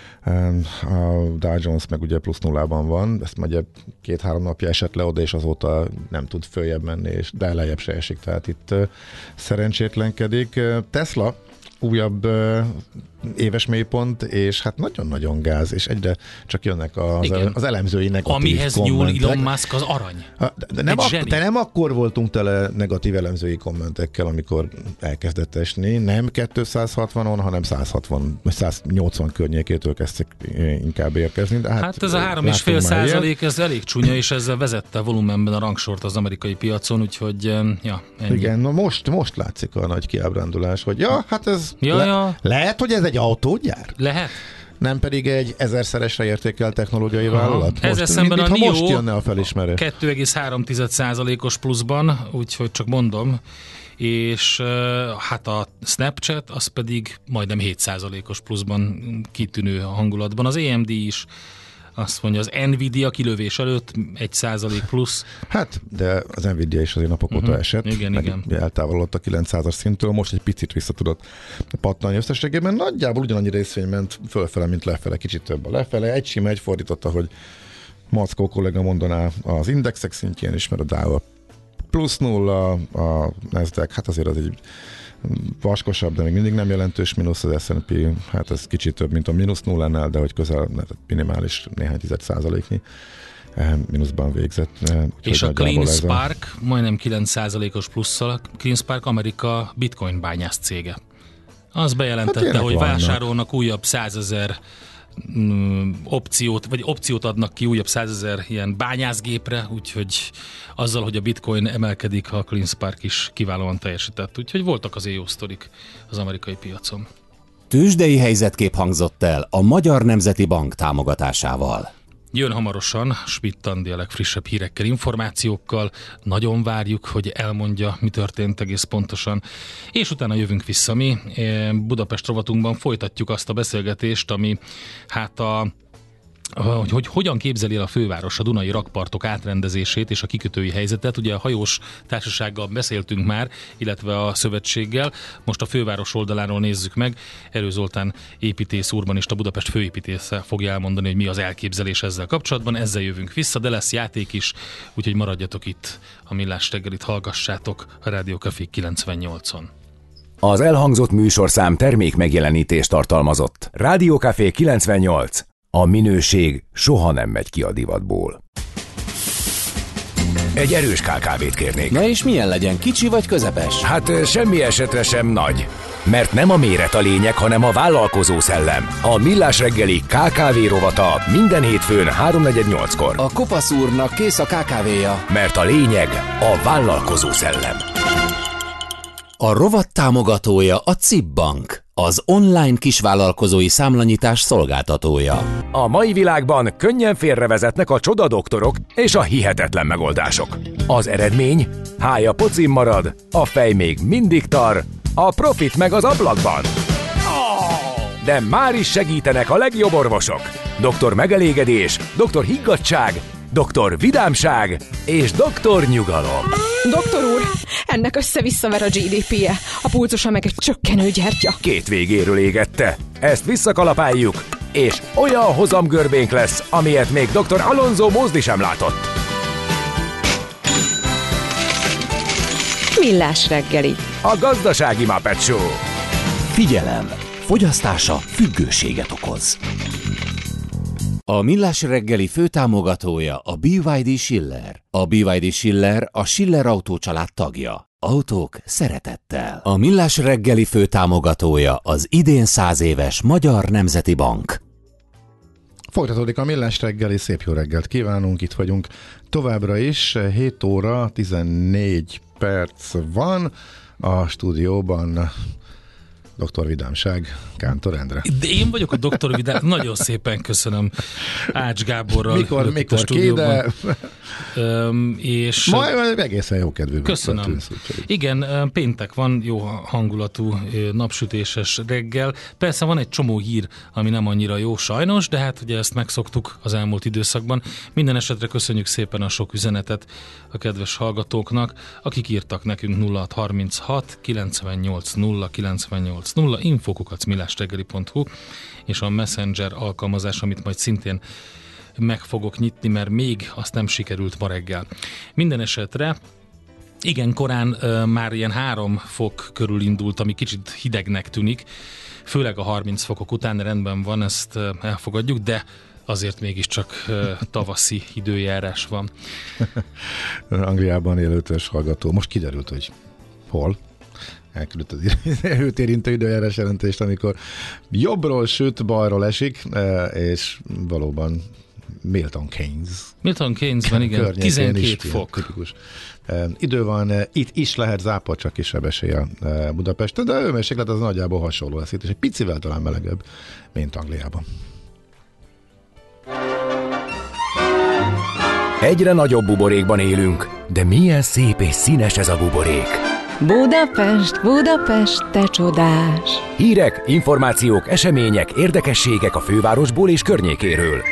a Dow Jones meg ugye plusz nullában van, ezt majd két-három napja esett le oda, és azóta nem tud följebb menni, és de lejjebb se esik, tehát itt szerencsétlenkedik. Tesla újabb uh, éves mélypont, és hát nagyon-nagyon gáz, és egyre csak jönnek az, az elemzői negatív amihez kommentek. nyúl Elon Musk az arany. De, de, nem ak- de nem akkor voltunk tele negatív elemzői kommentekkel, amikor elkezdett esni, nem kétszázhatvanon, hanem száz hatvan, száz nyolcvan környékétől kezdtek inkább érkezni. De hát, hát ez a három és fél százalék, ez elég csúnya, és ezzel vezette volumenben a rangsort az amerikai piacon, úgyhogy ja, ennyi. Igen, na most, most látszik a nagy kiábrándulás, hogy ja, hát ez ja, le- ja. lehet, hogy ez egy autógyár? Lehet. Nem pedig egy ezerszeresre értékelt technológiai vállalat? Ezzel szemben a NIO most jönne a felismerés. kettő egész három százalékos pluszban, úgyhogy csak mondom, és uh, hát a Snapchat az pedig majdnem hét százalékos pluszban, kitűnő hangulatban. Az á em dé is azt mondja, az Nvidia kilövés előtt egy százalék plusz. Hát, de az Nvidia is azért napok óta uh-huh. esett. Igen, igen. Eltávolodott a kilencszázas szintől, most egy picit vissza tudott pattanni összességében. Nagyjából ugyanannyi részvény ment fölfele, mint lefele, kicsit több a lefele. Egy sima, egy fordította, hogy Mackó kollega mondaná az indexek szintjén is, mert a Dow plusz nulla, a Nasdaq, hát azért az egy vaskosabb, de még mindig nem jelentős mínusz, az es and pé, hát ez kicsit több, mint a mínusz nullánál, de hogy közel minimális néhány tized százaléknyi mínuszban végzett. És a CleanSpark a... majdnem kilenc százalékos plusszal, CleanSpark Amerika bitcoin bányász cége. Az bejelentette, hát hogy vannak. vásárolnak újabb százezer mm, opciót, vagy opciót adnak ki újabb százezer ilyen bányászgépre, úgyhogy azzal, hogy a bitcoin emelkedik, a CleanSpark is kiválóan teljesített. Úgyhogy voltak az jó sztorik az amerikai piacon. Tőzsdei helyzetkép hangzott el a Magyar Nemzeti Bank támogatásával. Jön hamarosan Schmidt Andi a legfrissebb hírekkel, információkkal. Nagyon várjuk, hogy elmondja, mi történt egész pontosan. És utána jövünk vissza mi. Budapest rovatunkban folytatjuk azt a beszélgetést, ami hát a Hogy, hogy hogyan képzeli el a főváros a dunai rakpartok átrendezését és a kikötői helyzetet. Ugye a hajós társasággal beszéltünk már, illetve a szövetséggel. Most a főváros oldaláról nézzük meg. Erő Zoltán építész, urbanista, Budapest főépítésze fogja elmondani, hogy mi az elképzelés ezzel kapcsolatban. Ezzel jövünk vissza, de lesz játék is, úgyhogy maradjatok itt, a Millás reggelit hallgassátok a Rádió Café kilencvennyolcon. Az elhangzott műsorszám termék megjelenítést tartalmazott. Rádió Café kilencvennyolc. A minőség soha nem megy ki a divatból. Egy erős ká ká vét kérnék. Na és milyen legyen, kicsi vagy közepes? Hát semmi esetre sem nagy. Mert nem a méret a lényeg, hanem a vállalkozó szellem. A Millás reggeli ká ká vé rovata minden hétfőn háromnegyed nyolckor. A kopasz úrnak kész a ká ká véja. Mert a lényeg a vállalkozó szellem. A rovat támogatója a cé i bé Bank, az online kisvállalkozói számlanyítás szolgáltatója. A mai világban könnyen félrevezetnek a csoda doktorok és a hihetetlen megoldások. Az eredmény? Hája pocim marad, a fej még mindig tar, a profit meg az ablakban. De már is segítenek a legjobb orvosok. Doktor Megelégedés, doktor Higgadtság, doktor Vidámság és doktor Nyugalom. Doktor úr, ennek össze-visszaver a gé dé pé-je, a pulcosa meg egy csökkenő gyertya. Két végéről égette. Ezt visszakalapáljuk, és olyan hozamgörbénk lesz, amilyet még doktor Alonso Mózdi sem látott. Millás reggeli. A gazdasági Muppet Show. Figyelem! Fogyasztása függőséget okoz. A Millás reggeli főtámogatója a bé vé dé Schiller. A bé vé dé Schiller a Schiller Autó család tagja. Autók szeretettel. A Millás reggeli főtámogatója az idén száz éves Magyar Nemzeti Bank. Folytatódik a Millás reggeli, szép jó reggelt kívánunk, itt vagyunk továbbra is, hét óra tizennégy perc van a stúdióban. doktor Vidámság, Kántor Endre. De én vagyok a doktor Vidám, nagyon szépen köszönöm Ács Gáborral. Mikor, mikor ki, de... Um, és majd egészen jó kedvű. Köszönöm. Tűnsz, Igen, péntek van, jó hangulatú, napsütéses reggel. Persze van egy csomó hír, ami nem annyira jó sajnos, de hát ugye ezt megszoktuk az elmúlt időszakban. Minden esetre köszönjük szépen a sok üzenetet a kedves hallgatóknak, akik írtak nekünk nulla hat harminchat kilencvennyolc nulla kilencvennyolc nulla info kukac millásreggeli pont hu és a Messenger alkalmazás, amit majd szintén meg fogok nyitni, mert még azt nem sikerült ma reggel. Minden esetre igen, korán uh, már ilyen három fok körül indult, ami kicsit hidegnek tűnik, főleg a harminc fokok után, rendben van, ezt uh, elfogadjuk, de azért mégiscsak uh, tavaszi időjárás van. Angliában élő törzs hallgató. Most kiderült, hogy hol. Elküldött az őt érintő időjárás jelentést, amikor jobbról süt, balról esik, és valóban Milton Keynes. Milton Keynesben, igen, tizenkét fok. Tipikus. Idő van, itt is lehet zápor, csak kisebb eséllyel Budapesten, de a hőmérséklet az nagyjából hasonló lesz itt, és egy picivel talán melegebb, mint Angliában. Egyre nagyobb buborékban élünk, de milyen szép és színes ez a buborék. Budapest, Budapest, te csodás! Hírek, információk, események, érdekességek a fővárosból és környékéről.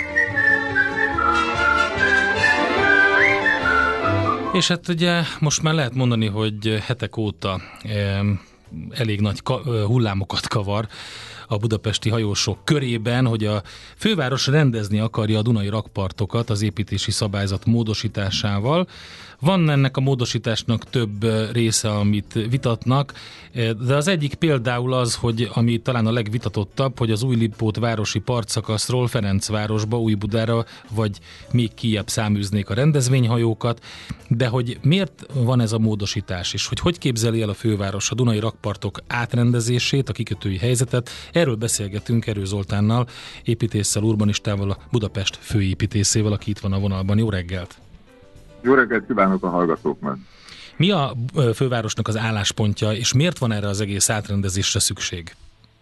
És hát ugye most már lehet mondani, hogy hetek óta eh, elég nagy ka- hullámokat kavar a budapesti hajósok körében, hogy a főváros rendezni akarja a Dunai rakpartokat az építési szabályzat módosításával. Van ennek a módosításnak több része, amit vitatnak, de az egyik például az, hogy ami talán a legvitatottabb, hogy az Újlipót városi partszakaszról Ferencvárosba, Újbudára vagy még kijebb száműznék a rendezvényhajókat, de hogy miért van ez a módosítás, és hogy hogy képzeli el a főváros a Dunai rakpartok átrendezését, a kikötői helyzetet. Erről beszélgetünk Erő Zoltánnal, építésszel, urbanistával, a Budapest főépítészével, aki itt van a vonalban. Jó reggelt! Jó reggelt kívánok a hallgatóknak! Mi a fővárosnak az álláspontja, és miért van erre az egész átrendezésre szükség?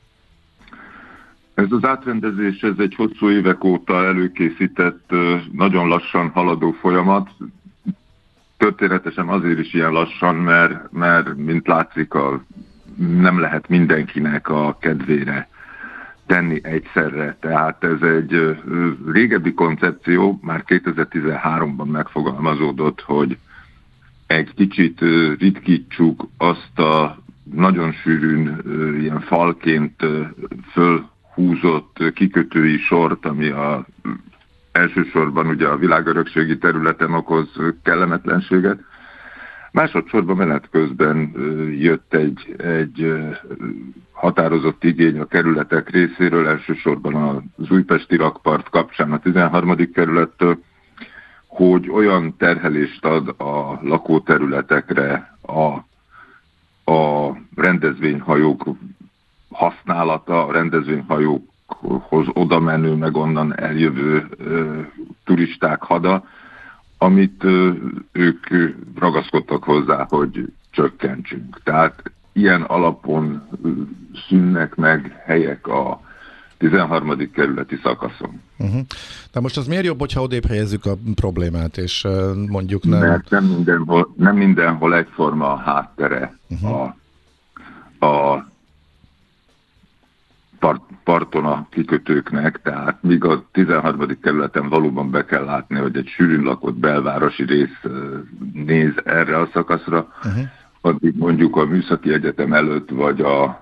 Ez az átrendezés, ez egy hosszú évek óta előkészített, nagyon lassan haladó folyamat. Történetesen azért is ilyen lassan, mert, mert mint látszik, a, nem lehet mindenkinek a kedvére tenni egyszerre. Tehát ez egy régebbi koncepció, már kétezer-tizenháromban megfogalmazódott, hogy egy kicsit ritkítsuk azt a nagyon sűrűn ilyen falként fölhúzott kikötői sort, ami a, elsősorban ugye a világörökségi területen okoz kellemetlenséget. Másodszorban menet közben jött egy, egy határozott igény a kerületek részéről, elsősorban az újpesti rakpart kapcsán a tizenharmadik kerülettől, hogy olyan terhelést ad a lakóterületekre a, a rendezvényhajók használata, a rendezvényhajókhoz oda menő, meg onnan eljövő ö, turisták hada, amit ö, ők ragaszkodtak hozzá, hogy csökkentsünk. Tehát ilyen alapon ö, szűnnek meg helyek a tizenharmadik kerületi szakaszon. Uh-huh. De most az miért jobb, hogyha odébb helyezzük a problémát, és uh, mondjuk nem... Mert nem mindenhol, nem mindenhol egyforma a háttere uh-huh. a, a part, parton a kikötőknek, tehát míg a tizenharmadik kerületen valóban be kell látni, hogy egy sűrűn lakott belvárosi rész uh, néz erre a szakaszra, uh-huh. addig mondjuk a Műszaki Egyetem előtt, vagy a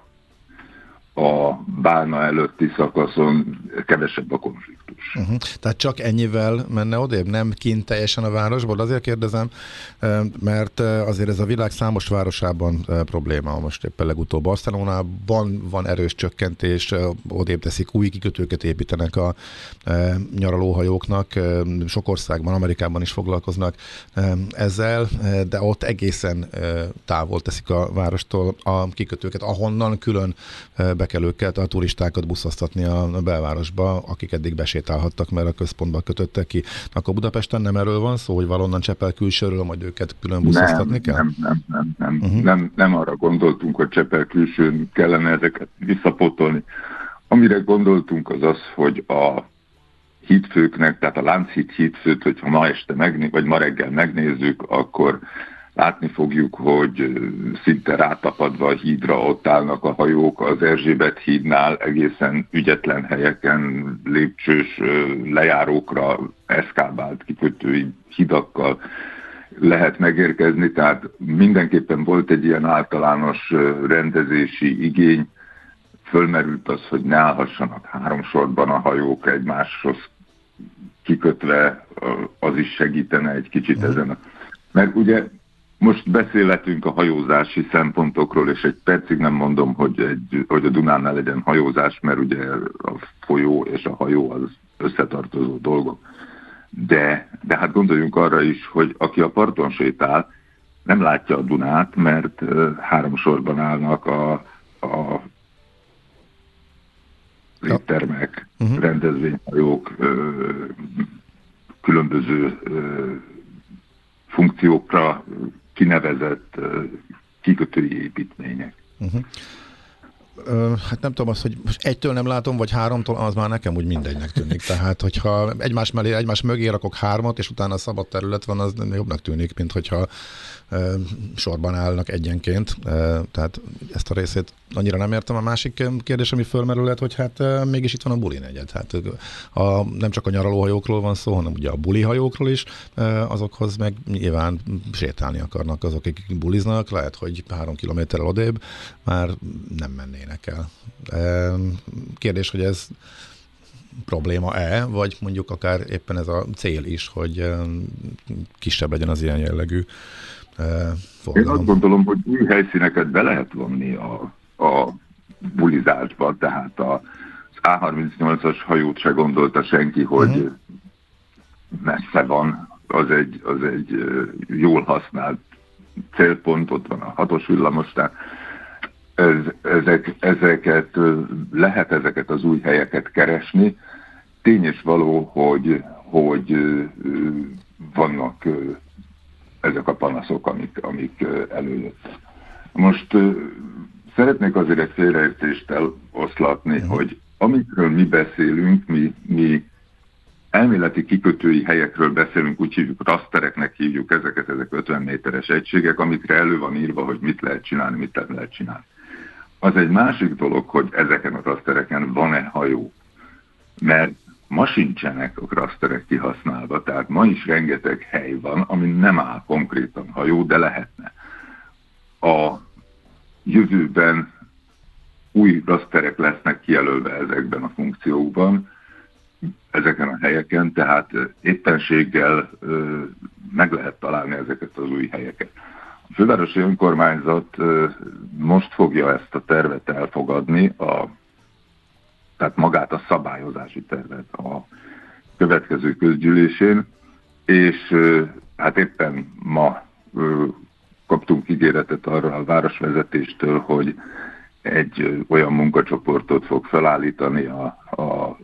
a Bálna előtti szakaszon kevesebb a konfliktus. Uh-huh. Tehát csak ennyivel menne odébb? Nem kint teljesen a városból? Azért kérdezem, mert azért ez a világ számos városában probléma. Most éppen legutóbb Barcelonában van erős csökkentés, odébb teszik, új kikötőket építenek a nyaralóhajóknak. Sok országban, Amerikában is foglalkoznak ezzel, de ott egészen távol teszik a várostól a kikötőket, ahonnan külön be kell őket, a turistákat buszoztatni a belvárosba, akik eddig besétálhattak, mert a központba kötöttek ki. Akkor Budapesten nem erről van szó, hogy valonnan Csepel külsőről majd őket külön buszoztatni nem, kell? Nem, nem, nem, nem, uh-huh. nem, nem arra gondoltunk, hogy Csepel külsőn kellene ezeket visszapótolni. Amire gondoltunk az az, hogy a hídfőknek, tehát a Lánchíd hídfőt, hogyha ma este megné- vagy ma reggel megnézzük, akkor látni fogjuk, hogy szinte rátapadva a hídra ott állnak a hajók az Erzsébet hídnál, egészen ügyetlen helyeken, lépcsős lejárókra, eszkábált kikötői hidakkal lehet megérkezni, tehát mindenképpen volt egy ilyen általános rendezési igény, fölmerült az, hogy ne állhassanak három sorban a hajók egymáshoz kikötve, az is segítene egy kicsit mm. ezen. Mert ugye most beszélhetünk a hajózási szempontokról, és egy percig nem mondom, hogy, egy, hogy a Dunánál legyen hajózás, mert ugye a folyó és a hajó az összetartozó dolgok. De, de hát gondoljunk arra is, hogy aki a parton sétál, nem látja a Dunát, mert uh, három sorban állnak a, a éttermek, uh-huh. rendezvényhajók, uh, különböző uh, funkciókra kinevezett uh, kikötői építmények. Uh-huh. Uh, hát nem tudom azt, hogy most egytől nem látom, vagy háromtól, az már nekem úgy mindegynek tűnik. Tehát, hogyha egymás mellé, egymás mögé rakok hármat, és utána szabad terület van, az jobbnak tűnik, mint hogyha uh, sorban állnak egyenként. Uh, tehát ezt a részét annyira nem értem. A másik kérdés, ami fölmerülhet, hogy hát mégis itt van a buli negyed. Hát a, nem csak a nyaralóhajókról van szó, hanem ugye a bulihajókról is, azokhoz meg nyilván sétálni akarnak azok, akik buliznak, lehet, hogy három kilométerrel odébb már nem mennének el. Kérdés, hogy ez probléma-e, vagy mondjuk akár éppen ez a cél is, hogy kisebb legyen az ilyen jellegű forgalom. Én azt gondolom, hogy új helyszíneket be lehet vonni a, a bulizásba, tehát az á harmincnyolcas hajót se gondolta senki, hogy uh-huh. messze van, az egy, az egy jól használt célpont, ott van a hatos villamos, tehát ez, ezek, ezeket, lehet ezeket az új helyeket keresni. Tény és való, hogy, hogy vannak ezek a panaszok, amik, amik előjöttek. Most szeretnék azért egy félreértést eloszlatni, uh-huh. hogy amikről mi beszélünk, mi, mi elméleti kikötői helyekről beszélünk, úgy hívjuk, rastereknek hívjuk ezeket, ezek ötven méteres egységek, amikre elő van írva, hogy mit lehet csinálni, mit nem lehet csinálni. Az egy másik dolog, hogy ezeken a rastereken van-e hajó, mert ma sincsenek a rasterek kihasználva, tehát ma is rengeteg hely van, ami nem áll konkrétan hajó, de lehetne. A jövőben új rasterek lesznek kijelölve ezekben a funkciókban, ezeken a helyeken, tehát éppenséggel ö, meg lehet találni ezeket az új helyeket. A fővárosi önkormányzat ö, most fogja ezt a tervet elfogadni, a, tehát magát a szabályozási tervet a következő közgyűlésén, és ö, hát éppen ma ö, kaptunk ígéretet arra a városvezetéstől, hogy egy ö, olyan munkacsoportot fog felállítani a, a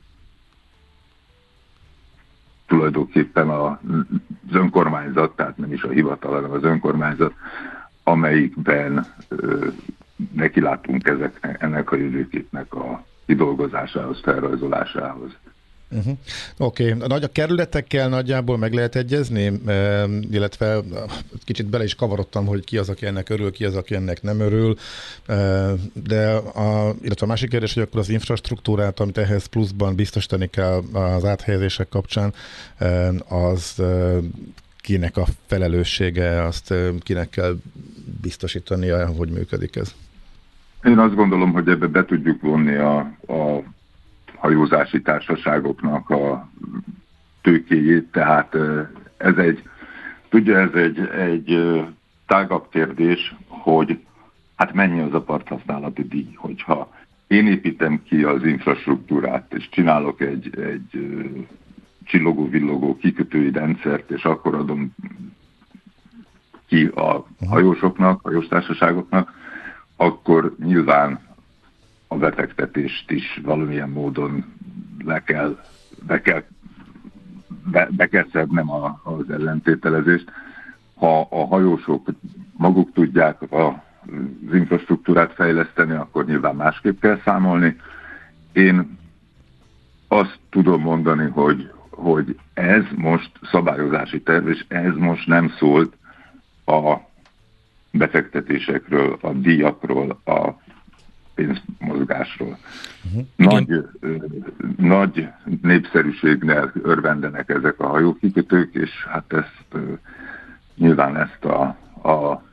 tulajdonképpen az önkormányzat, tehát nem is a hivatal, hanem az önkormányzat, amelyikben ö, nekilátunk ezek, ennek a jövőképnek a kidolgozásához, felrajzolásához. Uh-huh. Oké, okay. Nagy a kerületekkel nagyjából meg lehet egyezni, e, illetve kicsit bele is kavarodtam, hogy ki az, aki ennek örül, ki az, aki ennek nem örül, e, de a, illetve a másik kérdés, hogy akkor az infrastruktúrát, amit ehhez pluszban biztosítani kell az áthelyezések kapcsán, e, az e, kinek a felelőssége, azt e, kinek kell biztosítania, hogy működik ez? Én azt gondolom, hogy ebbe be tudjuk vonni a, a hajózási társaságoknak a tőkéjét, tehát ez egy, tudja, ez egy, egy tágabb kérdés, hogy hát mennyi az a parthasználati díj, hogyha én építem ki az infrastruktúrát, és csinálok egy, egy csillogó-villogó kikötői rendszert, és akkor adom ki a hajósoknak, hajóstársaságoknak, akkor nyilván a befektetést is valamilyen módon le kell, be kell, be, be kell szednem a, az ellentételezést. Ha a hajósok maguk tudják az infrastruktúrát fejleszteni, akkor nyilván másképp kell számolni. Én azt tudom mondani, hogy, hogy ez most szabályozási terv, és ez most nem szólt a befektetésekről, a díjakról, a pénzmozgásról. Uh-huh. Nagy, ö, nagy népszerűséggel örvendenek ezek a hajókikötők, és hát ezt ö, nyilván ezt a, a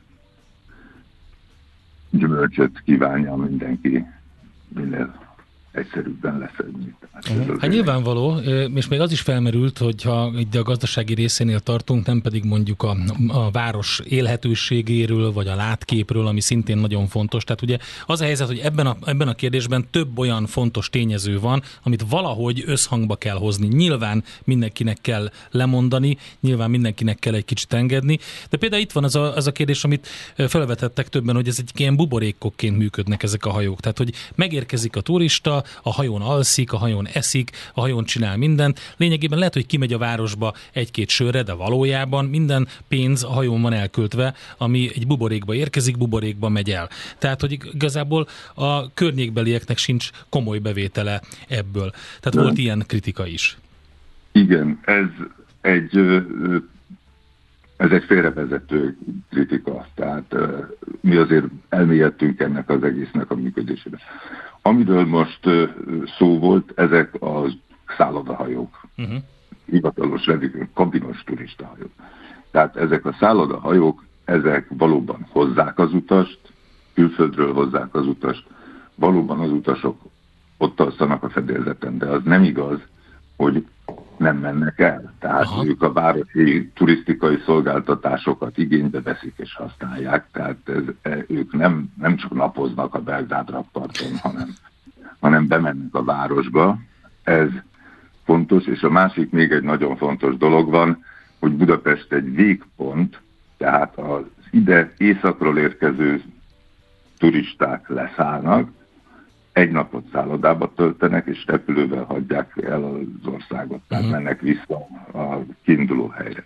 gyümölcsöt kívánja mindenki minél egyszerűbben leszedni. Uh-huh. Hát nyilvánvaló, és még az is felmerült, hogyha itt a gazdasági részénél tartunk, nem pedig mondjuk a, a város élhetőségéről, vagy a látképről, ami szintén nagyon fontos. Tehát ugye az a helyzet, hogy ebben a, ebben a kérdésben több olyan fontos tényező van, amit valahogy összhangba kell hozni. Nyilván mindenkinek kell lemondani, nyilván mindenkinek kell egy kicsit engedni, de például itt van az a, az a kérdés, amit felvetettek többen, hogy ez egy ilyen buborékokként működnek ezek a hajók. Tehát, hogy megérkezik a turista, a hajón alszik, a hajón eszik, a hajón csinál mindent. Lényegében lehet, hogy kimegy a városba egy-két sörre, de valójában minden pénz a hajón van elköltve, ami egy buborékba érkezik, buborékba megy el. Tehát, hogy igazából a környékbelieknek sincs komoly bevétele ebből. Tehát de volt ilyen kritika is. Igen, ez egy ö, ez egy félrevezető kritika, tehát mi azért elmélyedtünk ennek az egésznek a működésére. Amiről most szó volt, ezek az szállodahajók, uh-huh. hivatalos nevükön kabinos turistahajók. Tehát ezek a szállodahajók, ezek valóban hozzák az utast, külföldről hozzák az utast, valóban az utasok ott alszanak a fedélzeten, de az nem igaz, hogy nem mennek el. Tehát Aha. ők a városi turisztikai szolgáltatásokat igénybe veszik és használják, tehát ez, ők nem, nem csak napoznak a Belgrád rakparton, hanem, hanem bemennek a városba. Ez fontos, és a másik még egy nagyon fontos dolog van, hogy Budapest egy végpont, tehát az ide északról érkező turisták leszállnak, egy napot szállodába töltenek, és repülővel hagyják el az országot, tehát uh-huh. mennek vissza a kiinduló helyre.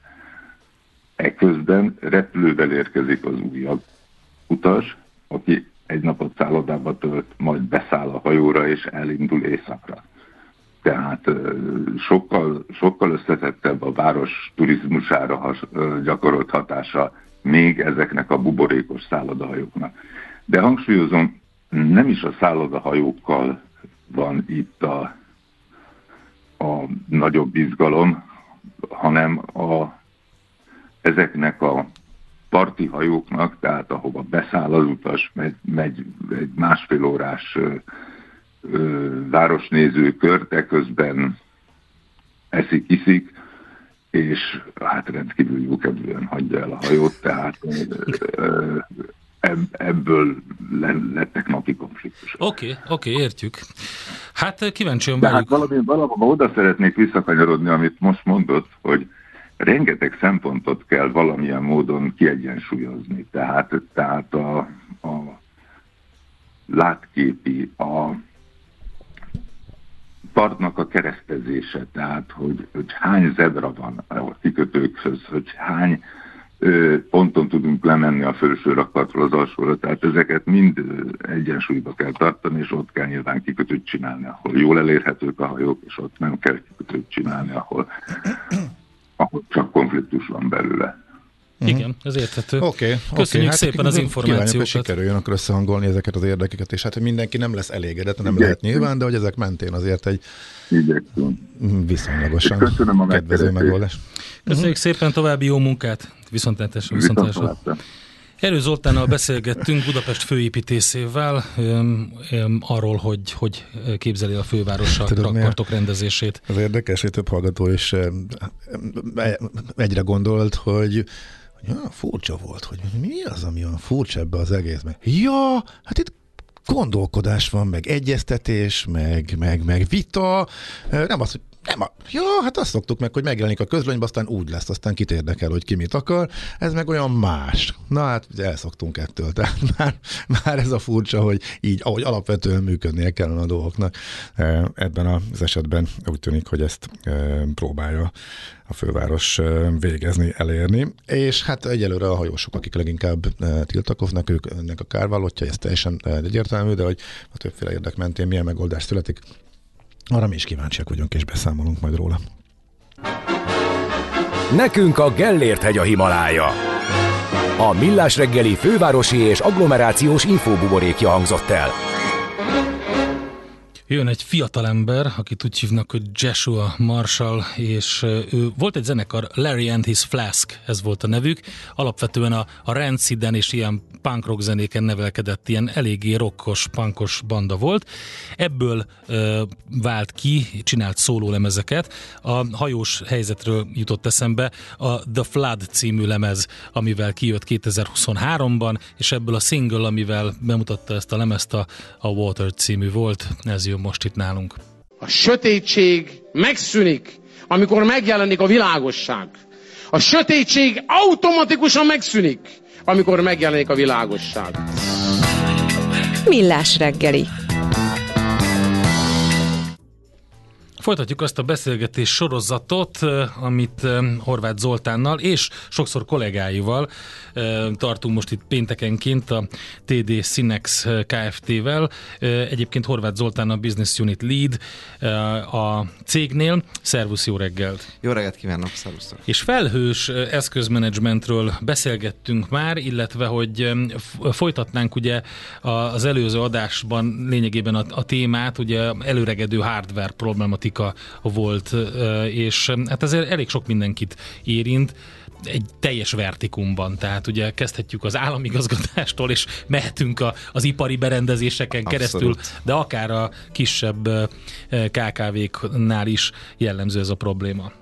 Eközben repülővel érkezik az újabb utas, aki egy napot szállodába tölt, majd beszáll a hajóra, és elindul északra. Tehát sokkal, sokkal összetettebb a város turizmusára has, gyakorolt hatása még ezeknek a buborékos szállodahajóknak. De hangsúlyozom, nem is a szállodahajókkal van itt a, a nagyobb izgalom, hanem a, ezeknek a parti hajóknak, tehát ahova beszáll az utas, megy, megy egy másfél órás ö, ö, városnéző kört, eközben eszik, iszik, és hát rendkívül jókedvűen hagyja el a hajót, tehát ö, ebből lettek napi konfliktusok. Oké, okay, oké, okay, értjük. Hát kíváncsian De velük. Hát valami, valahova oda szeretnék visszakanyarodni, amit most mondott, hogy rengeteg szempontot kell valamilyen módon kiegyensúlyozni. Tehát, tehát a, a látképi, a partnak a keresztezése, tehát hogy, hogy hány zebra van a kikötőkhöz, hogy hány ponton tudunk lemenni a felső rakpartról az alsóra, tehát ezeket mind egyensúlyba kell tartani, és ott kell nyilván kikötőt csinálni, ahol jól elérhetők a hajók, és ott nem kell kikötőt csinálni, ahol, ahol csak konfliktus van belőle. Igen, ez érthető. Oké, okay, köszönjük okay, szépen hát az információkat. Kívánjuk, hogy sikerüljön akkor összehangolni ezeket az érdekeket, és hát hogy mindenki nem lesz elégedett, nem Igen. lehet nyilván, de hogy ezek mentén azért egy Igyekszünk. viszonylagosan kedvező megoldás. Köszönjük uh-huh. szépen, további jó munkát, viszontlátásra, viszontlátásra. Erő Zoltánnal beszélgettünk, Budapest főépítészével, öm, öm, arról, hogy hogy képzeli a fővárosa rakpartok rendezését. Az érdekes, hogy több hallgató is egyre gondolt, hogy ja, furcsa volt, hogy mi az, ami olyan furcsa ebbe az egészben. Ja, hát itt gondolkodás van, meg egyeztetés, meg, meg, meg vita, nem az, hogy nem a, ja, hát azt szoktuk meg, hogy megjelenik a közlönybe, aztán úgy lesz, aztán kit érdekel, hogy ki mit akar, ez meg olyan más. Na hát elszoktunk ettől, tehát már, már ez a furcsa, hogy így, ahogy alapvetően működnie kellene a dolgoknak. Ebben az esetben úgy tűnik, hogy ezt próbálja a főváros végezni, elérni, és hát egyelőre a hajósok, akik leginkább tiltakoznak, ők ennek a kárvallottja, ez teljesen egyértelmű, de hogy a többféle érdek mentén milyen megoldás születik, arra mi is kíváncsiak vagyunk, és beszámolunk majd róla. Nekünk a Gellért-hegy a Himalája. A Millás reggeli fővárosi és agglomerációs infóbuborékja hangzott el. Jön egy fiatalember, akit úgy hívnak, hogy Joshua Marshall, és ő volt egy zenekar, Larry and his Flask, ez volt a nevük. Alapvetően a, a Ranciden és ilyen punk rock zenéken nevelkedett, ilyen eléggé rockos, punkos banda volt. Ebből ö, vált ki, csinált szólólemezeket. A hajós helyzetről jutott eszembe a The Flood című lemez, amivel kijött kétezer-huszonháromban, és ebből a single, amivel bemutatta ezt a lemezt, a, a Water című volt. Ez jön most itt nálunk. A sötétség megszűnik, amikor megjelenik a világosság. A sötétség automatikusan megszűnik, amikor megjelenik a világosság. Millás reggeli. Folytatjuk azt a beszélgetés sorozatot, amit Horváth Zoltánnal és sokszor kollégáival tartunk most itt péntekenként a té dé Synex Kft-vel. Egyébként Horváth Zoltán a Business Unit Lead a cégnél. Szervusz, jó reggelt! Jó reggelt kívánok, szervusztok! És felhős eszközmenedzsmentről beszélgettünk már, illetve hogy folytatnánk ugye az előző adásban lényegében a, a témát, ugye előregedő hardware problematika volt, és hát ez elég sok mindenkit érint, egy teljes vertikumban, tehát ugye kezdhetjük az államigazgatástól, és mehetünk a, az ipari berendezéseken Abszolút. keresztül, de akár a kisebb ká ká véknál is jellemző ez a probléma.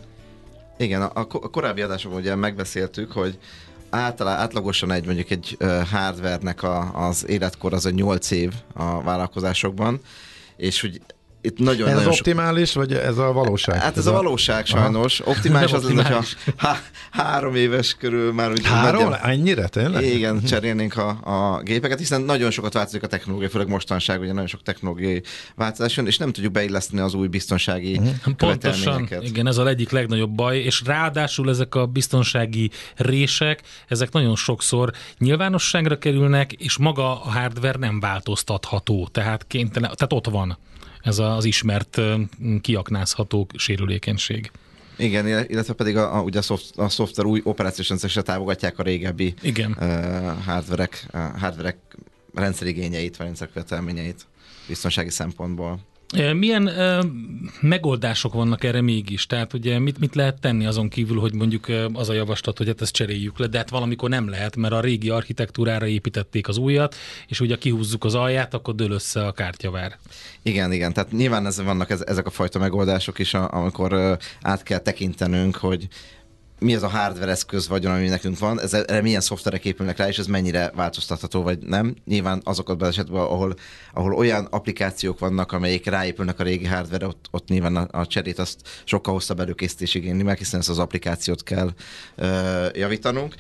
Igen, a, a korábbi adásokban ugye megbeszéltük, hogy általában átlagosan egy mondjuk egy uh, hardware-nek a, az életkor az a nyolc év a vállalkozásokban, és hogy itt nagyon, ez nagyon az optimális, so... vagy ez a valóság? Hát ez, ez a valóság sajnos. Aha. Optimális az lenne, hogyha há- három éves körül már... Úgy három? Nagyobb... Ennyire tényleg? Igen, cserélnénk a, a gépeket, hiszen nagyon sokat változik a technológia, főleg mostanság, ugye nagyon sok technológiai változás jön, és nem tudjuk beilleszteni az új biztonsági uh-huh. követelményeket. Pontosan, igen, ez a egyik legnagyobb baj, és ráadásul ezek a biztonsági rések, ezek nagyon sokszor nyilvánosságra kerülnek, és maga a hardware nem változtatható, tehát kénytelen, tehát ott van. Ez az ismert, kiaknázható sérülékenység. Igen, illetve pedig a, a, ugye a, szoft, a szoftver új operációs rendszerre támogatják a régebbi Igen. Uh, hardverek, uh, hardverek rendszerigényeit, vagy rendszerkövetelményeit biztonsági szempontból. Milyen uh, megoldások vannak erre mégis? Tehát ugye mit, mit lehet tenni azon kívül, hogy mondjuk uh, az a javaslat, hogy hát ezt cseréljük le, de hát valamikor nem lehet, mert a régi architektúrára építették az újat, és ugye kihúzzuk az alját, akkor dől össze a kártyavár. Igen, igen, tehát nyilván ez, vannak ez, ezek a fajta megoldások is, amikor uh, át kell tekintenünk, hogy mi az a hardware eszköz vagyon, ami nekünk van, ez, erre milyen szoftverek épülnek rá, és ez mennyire változtatható, vagy nem. Nyilván azokat az esetben, ahol, ahol olyan applikációk vannak, amelyek ráépülnek a régi hardware, ott, ott nyilván a, a cserét azt sokkal hosszabb előkészítés igényli meg, hiszen ezt az applikációt kell ö, javítanunk.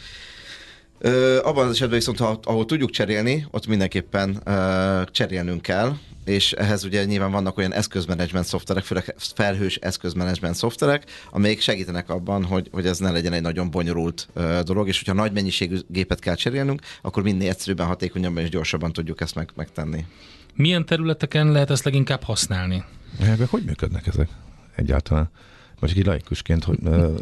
Ö, abban az esetben viszont, ha, ahol tudjuk cserélni, ott mindenképpen ö, cserélnünk kell, és ehhez ugye nyilván vannak olyan eszközmenedzsment szoftverek, főleg felhős eszközmenedzsment szoftverek, amelyek segítenek abban, hogy, hogy ez ne legyen egy nagyon bonyolult uh, dolog, és hogyha nagy mennyiségű gépet kell cserélnünk, akkor minél egyszerűbben, hatékonyabban és gyorsabban tudjuk ezt meg, megtenni. Milyen területeken lehet ezt leginkább használni? Hogy működnek ezek egyáltalán? Most egy laikusként, hogy uh,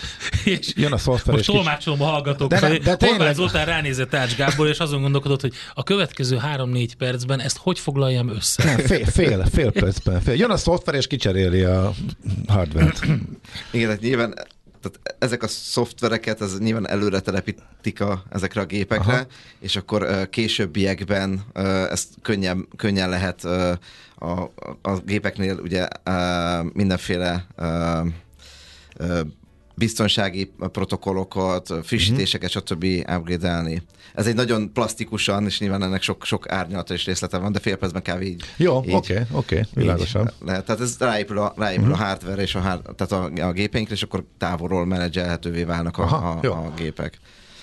jön a szoftver. Most tolmácsolom a hallgatók. Horváth Zoltán ránézett Ács Gábor, és azon gondolkodott, hogy a következő három-négy percben ezt hogy foglaljam össze? Nem, fél, fél, fél percben. Fél. Jön a szoftver, és kicseréli a hardware-t. Igen, tehát nyilván tehát ezek a szoftvereket, ez nyilván előre telepítik a, ezekre a gépekre, Aha. és akkor uh, későbbiekben uh, ezt könnyen, könnyen lehet uh, a, a gépeknél ugye uh, mindenféle uh, uh, biztonsági protokollokat, frissítéseket, stb. Upgrade-elni. Ez egy nagyon plastikusan, és nyilván ennek sok, sok árnyalata és részlete van, de fél percben kb. így. Jó, oké, oké, okay, okay, világosan. Tehát ez ráépül a, ráépül uh-huh. a hardware és a, hard, tehát a, a gépeinkre, és akkor távolról menedzselhetővé válnak a, Aha, a, a gépek.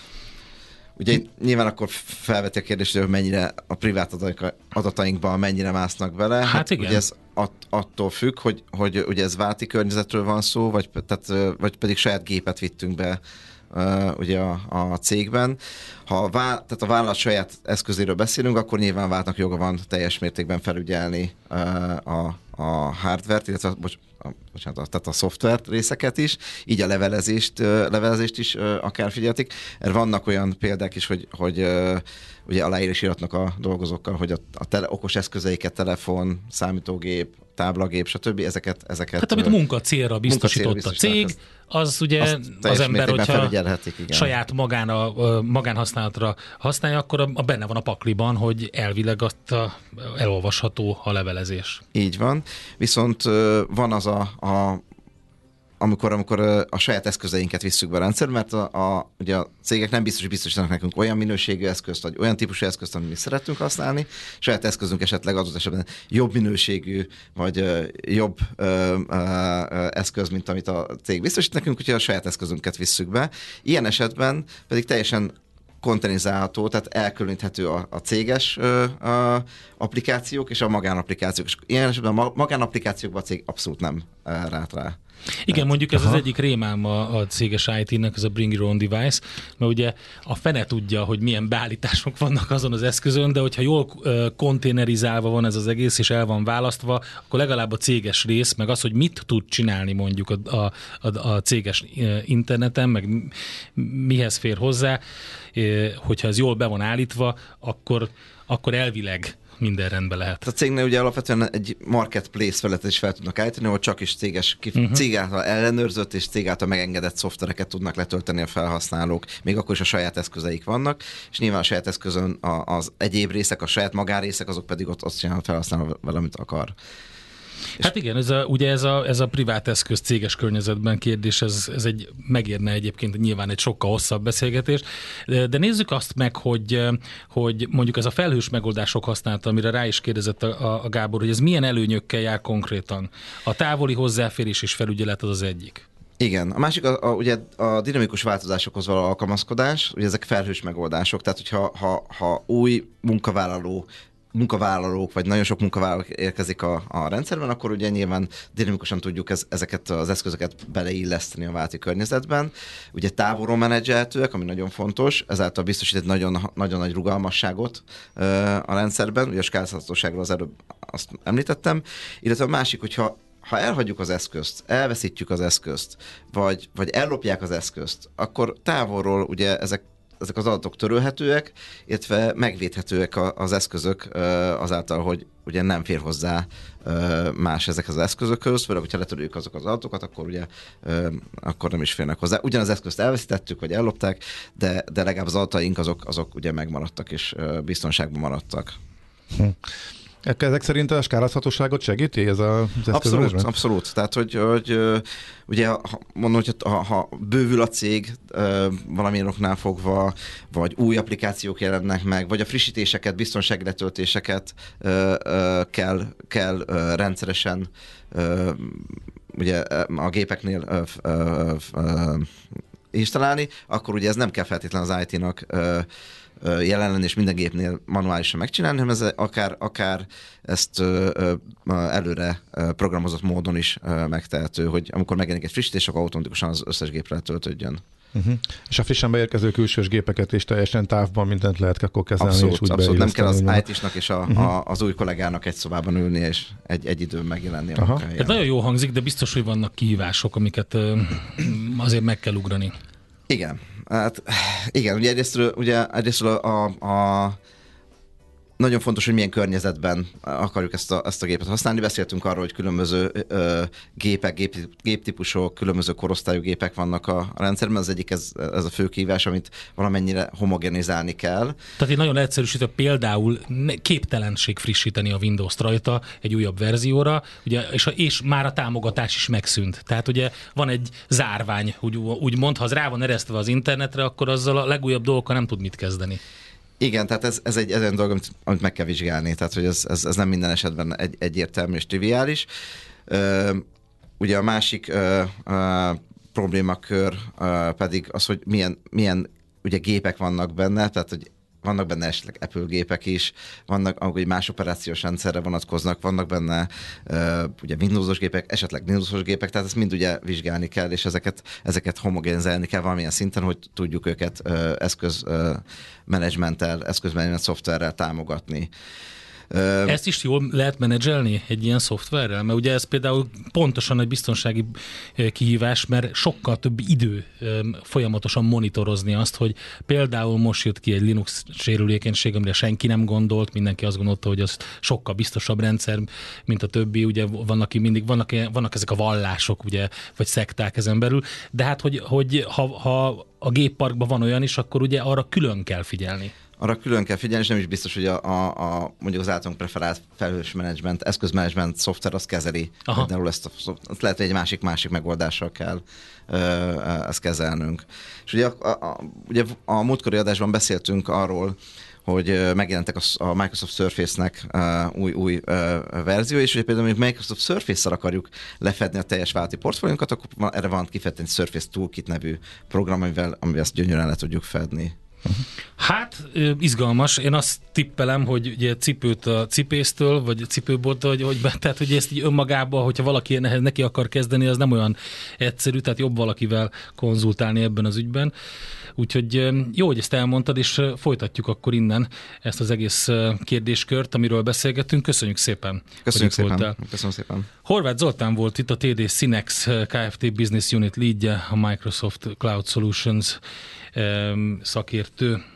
Ugye nyilván akkor felveti a kérdést, hogy mennyire a privát adatainkban mennyire másznak bele. Hát, hát igen. Ugye ez att, attól függ, hogy, hogy ugye ez válti környezetről van szó, vagy, tehát, vagy pedig saját gépet vittünk be uh, ugye a, a cégben. Ha a, vá, tehát a vállalat saját eszközéről beszélünk, akkor nyilván váltnak joga van teljes mértékben felügyelni uh, a, a hardware-t, illetve bocs, a, bocsánat, tehát a szoftvert részeket is, így a levelezést, uh, levelezést is uh, akár figyeltik. Erre vannak olyan példák is, hogy, hogy uh, ugye aláírás iratnak a dolgozókkal, hogy a, a tele, okos eszközeiket, telefon, számítógép, táblagép, stb. Ezeket, ezeket hát amit munka célra biztosított a cég, az ugye az ember, hogyha saját magán a, magánhasználatra használja, akkor a, a benne van a pakliban, hogy elvileg azt a, elolvasható a levelezés. Így van. Viszont van az a, a amikor, amikor a saját eszközeinket visszük be a rendszerbe, mert a, a, ugye a cégek nem biztos, hogy biztosítanak nekünk olyan minőségű eszközt, vagy olyan típusú eszközt, amit mi szeretünk használni. Saját eszközünk esetleg adott esetben jobb minőségű, vagy uh, jobb uh, uh, eszköz, mint amit a cég biztosít nekünk, úgyhogy a saját eszközünket visszük be. Ilyen esetben pedig teljesen kontainerizálható, tehát elkülöníthető a, a céges ö, a applikációk és a magánapplikációk. És ilyen esetben a magánapplikációkban a cég abszolút nem rát rá. Igen, Tehát, mondjuk ez aha. az egyik rémám a, a céges í té-nek, ez a Bring Your Own Device, mert ugye a fene tudja, hogy milyen beállítások vannak azon az eszközön, de hogyha jól uh, konténerizálva van ez az egész, és el van választva, akkor legalább a céges rész, meg az, hogy mit tud csinálni mondjuk a, a, a, a céges interneten, meg mihez fér hozzá, hogyha ez jól be van állítva, akkor, akkor elvileg minden rendben lehet. A cégnél ugye alapvetően egy marketplace felületet is fel tudnak állítani, ahol csak is céges, kif- uh-huh. cég által ellenőrzött és cég által megengedett szoftvereket tudnak letölteni a felhasználók, még akkor is a saját eszközeik vannak, és nyilván a saját eszközön az egyéb részek, a saját magánrészek, azok pedig ott azt csinál a felhasználó vele, amit akar. Hát igen, ez a, ugye ez a, ez a privát eszköz céges környezetben kérdés, ez, ez egy, megérne egyébként nyilván egy sokkal hosszabb beszélgetés, de, de nézzük azt meg, hogy, hogy mondjuk ez a felhős megoldások használata, amire rá is kérdezett a, a Gábor, hogy ez milyen előnyökkel jár konkrétan. A távoli hozzáférés és felügyelet az az egyik. Igen. A másik a, a, ugye a dinamikus változásokhoz való alkalmazkodás, ugye ezek felhős megoldások, tehát hogyha ha, ha új munkavállaló munkavállalók, vagy nagyon sok munkavállalók érkezik a, a rendszerben, akkor ugye nyilván dinamikusan tudjuk ez, ezeket az eszközöket beleilleszteni a válti környezetben. Ugye távolról menedzselhetőek, ami nagyon fontos, ezáltal biztosít egy nagyon, nagyon nagy rugalmasságot ö, a rendszerben, ugye a skálázhatóságról az előbb azt említettem, illetve a másik, hogyha ha elhagyjuk az eszközt, elveszítjük az eszközt, vagy, vagy ellopják az eszközt, akkor távolról ugye ezek ezek az adatok törölhetőek, illetve megvédhetőek az eszközök azáltal, hogy ugye nem fér hozzá más ezekhez az eszközökhöz, főleg, hogyha letöröljük azok az adatokat, akkor ugye akkor nem is férnek hozzá. Ugyanaz eszközt elveszítettük, vagy ellopták, de, de legalább az adataink azok, azok ugye megmaradtak és biztonságban maradtak. Hm. Ezek szerint a skálázhatóságot segíti ez az eszköz? Abszolút, abszolút. Tehát, hogy, hogy ugye mondom, hogy ha, ha bővül a cég valamilyen oknál fogva, vagy új applikációk jelennek meg, vagy a frissítéseket, biztonsági letöltéseket kell, kell rendszeresen ugye a gépeknél installálni, akkor ugye ez nem kell feltétlenül az í té-nak jelen lenni és minden gépnél manuálisan megcsinálni, hanem ez akár, akár ezt ö, ö, előre programozott módon is ö, megtehető, hogy amikor megjelenik egy frissítés, akkor automatikusan az összes gépre letöltődjön. Uh-huh. És a frissen beérkező külsős gépeket is teljesen távban mindent lehet akkor kezelni. Abszolút, és úgy abszolút. Nem kell az í té-snak és a, uh-huh. a, az új kollégának egy szobában ülni, és egy, egy időn megjelenni a munkahelyen. Ez nagyon jó hangzik, de biztos, hogy vannak kihívások, amiket ö, azért meg kell ugrani. Igen. Hát, igen, ugye egyrésztről, ugye egyrésztről a, a nagyon fontos, hogy milyen környezetben akarjuk ezt a, ezt a gépet használni. Beszéltünk arról, hogy különböző ö, gépek, gép, géptípusok, különböző korosztályú gépek vannak a, a rendszerben. Az egyik ez, ez a fő kihívás, amit valamennyire homogenizálni kell. Tehát én nagyon leegyszerűsítve például képtelenség frissíteni a Windows-t rajta egy újabb verzióra, ugye, és, a, és már a támogatás is megszűnt. Tehát ugye van egy zárvány, úgy, úgy mond, ha az rá van eresztve az internetre, akkor azzal a legújabb dolgokkal nem tud mit kezdeni. Igen, tehát ez, ez egy olyan dolog, amit, amit meg kell vizsgálni, tehát hogy ez, ez, ez nem minden esetben egy, egyértelmű és triviális. Ö, ugye a másik ö, ö, problémakör ö, pedig az, hogy milyen, milyen ugye gépek vannak benne, tehát hogy vannak benne esetleg Apple gépek is, vannak, ahogy más operációs rendszerre vonatkoznak, vannak benne uh, ugye Windowsos gépek, esetleg Linuxos gépek, tehát ezt mind ugye vizsgálni kell, és ezeket, ezeket homogenizálni kell valamilyen szinten, hogy tudjuk őket uh, eszközmenedzsmenttel, uh, eszközmenedzsment szoftverrel támogatni. Ezt is jól lehet menedzselni egy ilyen szoftverrel? Mert ugye ez például pontosan egy biztonsági kihívás, mert sokkal több idő folyamatosan monitorozni azt, hogy például most jött ki egy Linux sérülékenység, amire senki nem gondolt, mindenki azt gondolta, hogy az sokkal biztosabb rendszer, mint a többi, ugye vannak, mindig, vannak, vannak ezek a vallások, ugye, vagy szekták ezen belül, de hát, hogy, hogy ha, ha a gépparkban van olyan is, akkor ugye arra külön kell figyelni. Arra külön kell figyelni, és nem is biztos, hogy a, a, a mondjuk az általunk preferált felhős menedzsment, eszközmenedzsment szoftver azt kezeli. Például ezt, a, azt lehet, hogy egy másik-másik megoldással kell ö, ezt kezelnünk. És ugye a, a, ugye a múltkori adásban beszéltünk arról, hogy megjelentek a Microsoft Surface-nek uh, új, új uh, verzió, és hogy például mondjuk Microsoft Surface-szal akarjuk lefedni a teljes vállalati portfóliónkat, akkor erre van kifejezetten egy Surface Toolkit nevű program, amivel, amivel ezt gyönyörűen le tudjuk fedni. Hát, izgalmas. Én azt tippelem, hogy ugye cipőt a cipésztől, vagy cipőbolttól, hogy, hogy, tehát, hogy ezt így önmagában, hogyha valaki neki akar kezdeni, az nem olyan egyszerű, tehát jobb valakivel konzultálni ebben az ügyben. Úgyhogy jó, hogy ezt elmondtad, és folytatjuk akkor innen ezt az egész kérdéskört, amiről beszélgettünk. Köszönjük szépen. Köszönjük szépen. Köszönöm szépen. Horváth Zoltán volt itt, a té dé Synex Kft. Business Unit leadje, a Microsoft Cloud Solutions szakértő.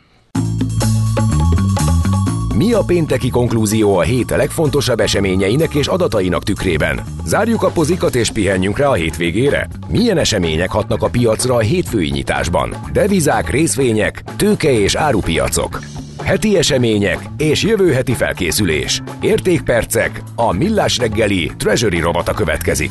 Mi a pénteki konklúzió a hét legfontosabb eseményeinek és adatainak tükrében? Zárjuk a pozikat és pihenjünk rá a hétvégére? Milyen események hatnak a piacra a hétfői nyitásban? Devizák, részvények, tőke és árupiacok. Heti események és jövő heti felkészülés. Értékpercek, a Millás reggeli Treasury rovata következik.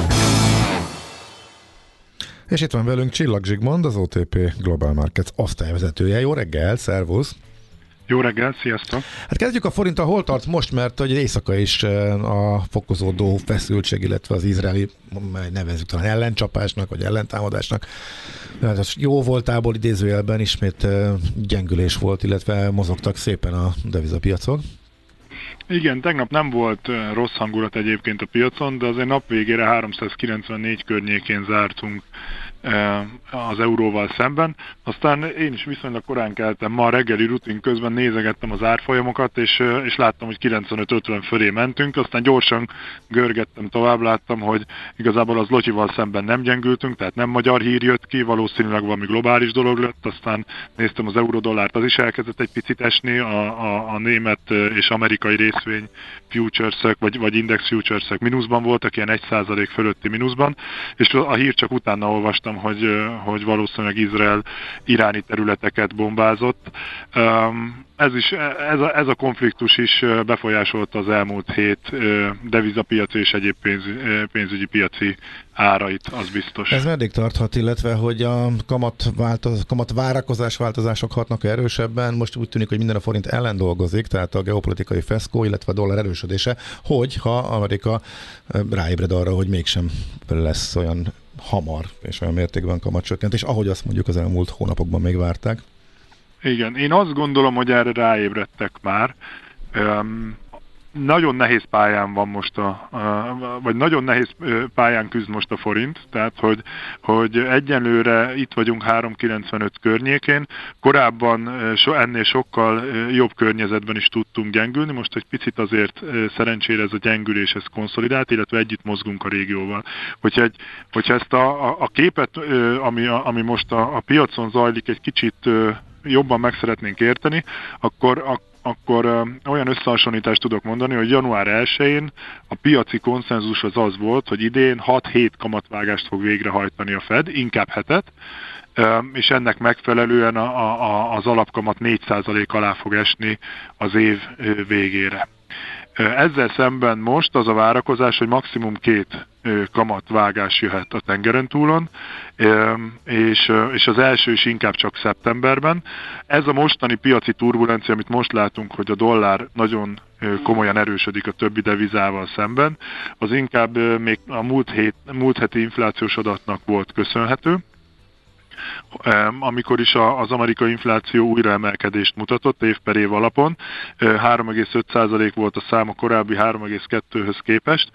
És itt van velünk Csillag Zsigmond, az o té pé Global Markets osztályvezetője. Jó reggel, szervusz! Jó reggel, sziasztok! Hát kezdjük a forinttal, hol tart most, mert hogy éjszaka is a fokozódó feszültség, illetve az izraeli, nevezzük talán ellencsapásnak, vagy ellentámadásnak, az jó voltából idézőjelben ismét gyengülés volt, illetve mozogtak szépen a devizapiacok. Igen, tegnap nem volt rossz hangulat egyébként a piacon, de azért nap végére háromszázkilencvennégy környékén zártunk az euróval szemben. Aztán én is viszonylag korán keltem, ma a reggeli rutin közben nézegettem az árfolyamokat, és, és láttam, hogy kilencvenöt ötven fölé mentünk, aztán gyorsan görgettem tovább, láttam, hogy igazából az lotyival szemben nem gyengültünk, tehát nem magyar hír jött ki, valószínűleg valami globális dolog lett, aztán néztem az euró-dollárt, az is elkezdett egy picit esni, a, a, a német és amerikai részvény futuresek, vagy, vagy index futuresek mínuszban voltak, ilyen egy százalék fölötti mínuszban, és a hír csak utána olvastam, hogy, hogy valószínűleg Izrael iráni területeket bombázott. Ez, is, ez, a, ez a konfliktus is befolyásolta az elmúlt hét devizapiaci és egyéb pénz, pénzügyi piaci árait, az biztos. Ez meddig tarthat, illetve hogy a kamat, változ, kamat várakozás változások hatnak erősebben? Most úgy tűnik, hogy minden a forint ellen dolgozik, tehát a geopolitikai feszkó, illetve a dollár erősödése, hogy ha Amerika ráébred arra, hogy mégsem lesz olyan hamar és olyan mértékben kamatcsökkentés, ahogy azt mondjuk az elmúlt hónapokban még várták. Igen, én azt gondolom, hogy erre ráébredtek már. Um, nagyon nehéz pályán van most a, a, vagy nagyon nehéz pályán küzd most a forint, tehát hogy, hogy egyenlőre itt vagyunk három kilencvenöt környékén, korábban so, ennél sokkal jobb környezetben is tudtunk gyengülni, most egy picit azért szerencsére ez a gyengülés ez konszolidált, illetve együtt mozgunk a régióval. Hogyha, egy, hogyha ezt a, a, a képet, ami, ami most a, a piacon zajlik, egy kicsit jobban meg szeretnénk érteni, akkor a akkor ö, olyan összehasonlítást tudok mondani, hogy január elsején a piaci konszenzus az az volt, hogy idén hat-hét kamatvágást fog végrehajtani a Fed, inkább hetet, ö, és ennek megfelelően a, a, az alapkamat négy százalék alá fog esni az év végére. Ezzel szemben most az a várakozás, hogy maximum két kamatvágás jöhet a tengeren túlon, és, és az első is inkább csak szeptemberben. Ez a mostani piaci turbulencia, amit most látunk, hogy a dollár nagyon komolyan erősödik a többi devizával szemben, az inkább még a múlt, hét, múlt heti inflációs adatnak volt köszönhető, amikor is az amerikai infláció újraemelkedést mutatott év per év alapon. három egész öt százalék volt a szám a korábbi három egész kettőhöz képest.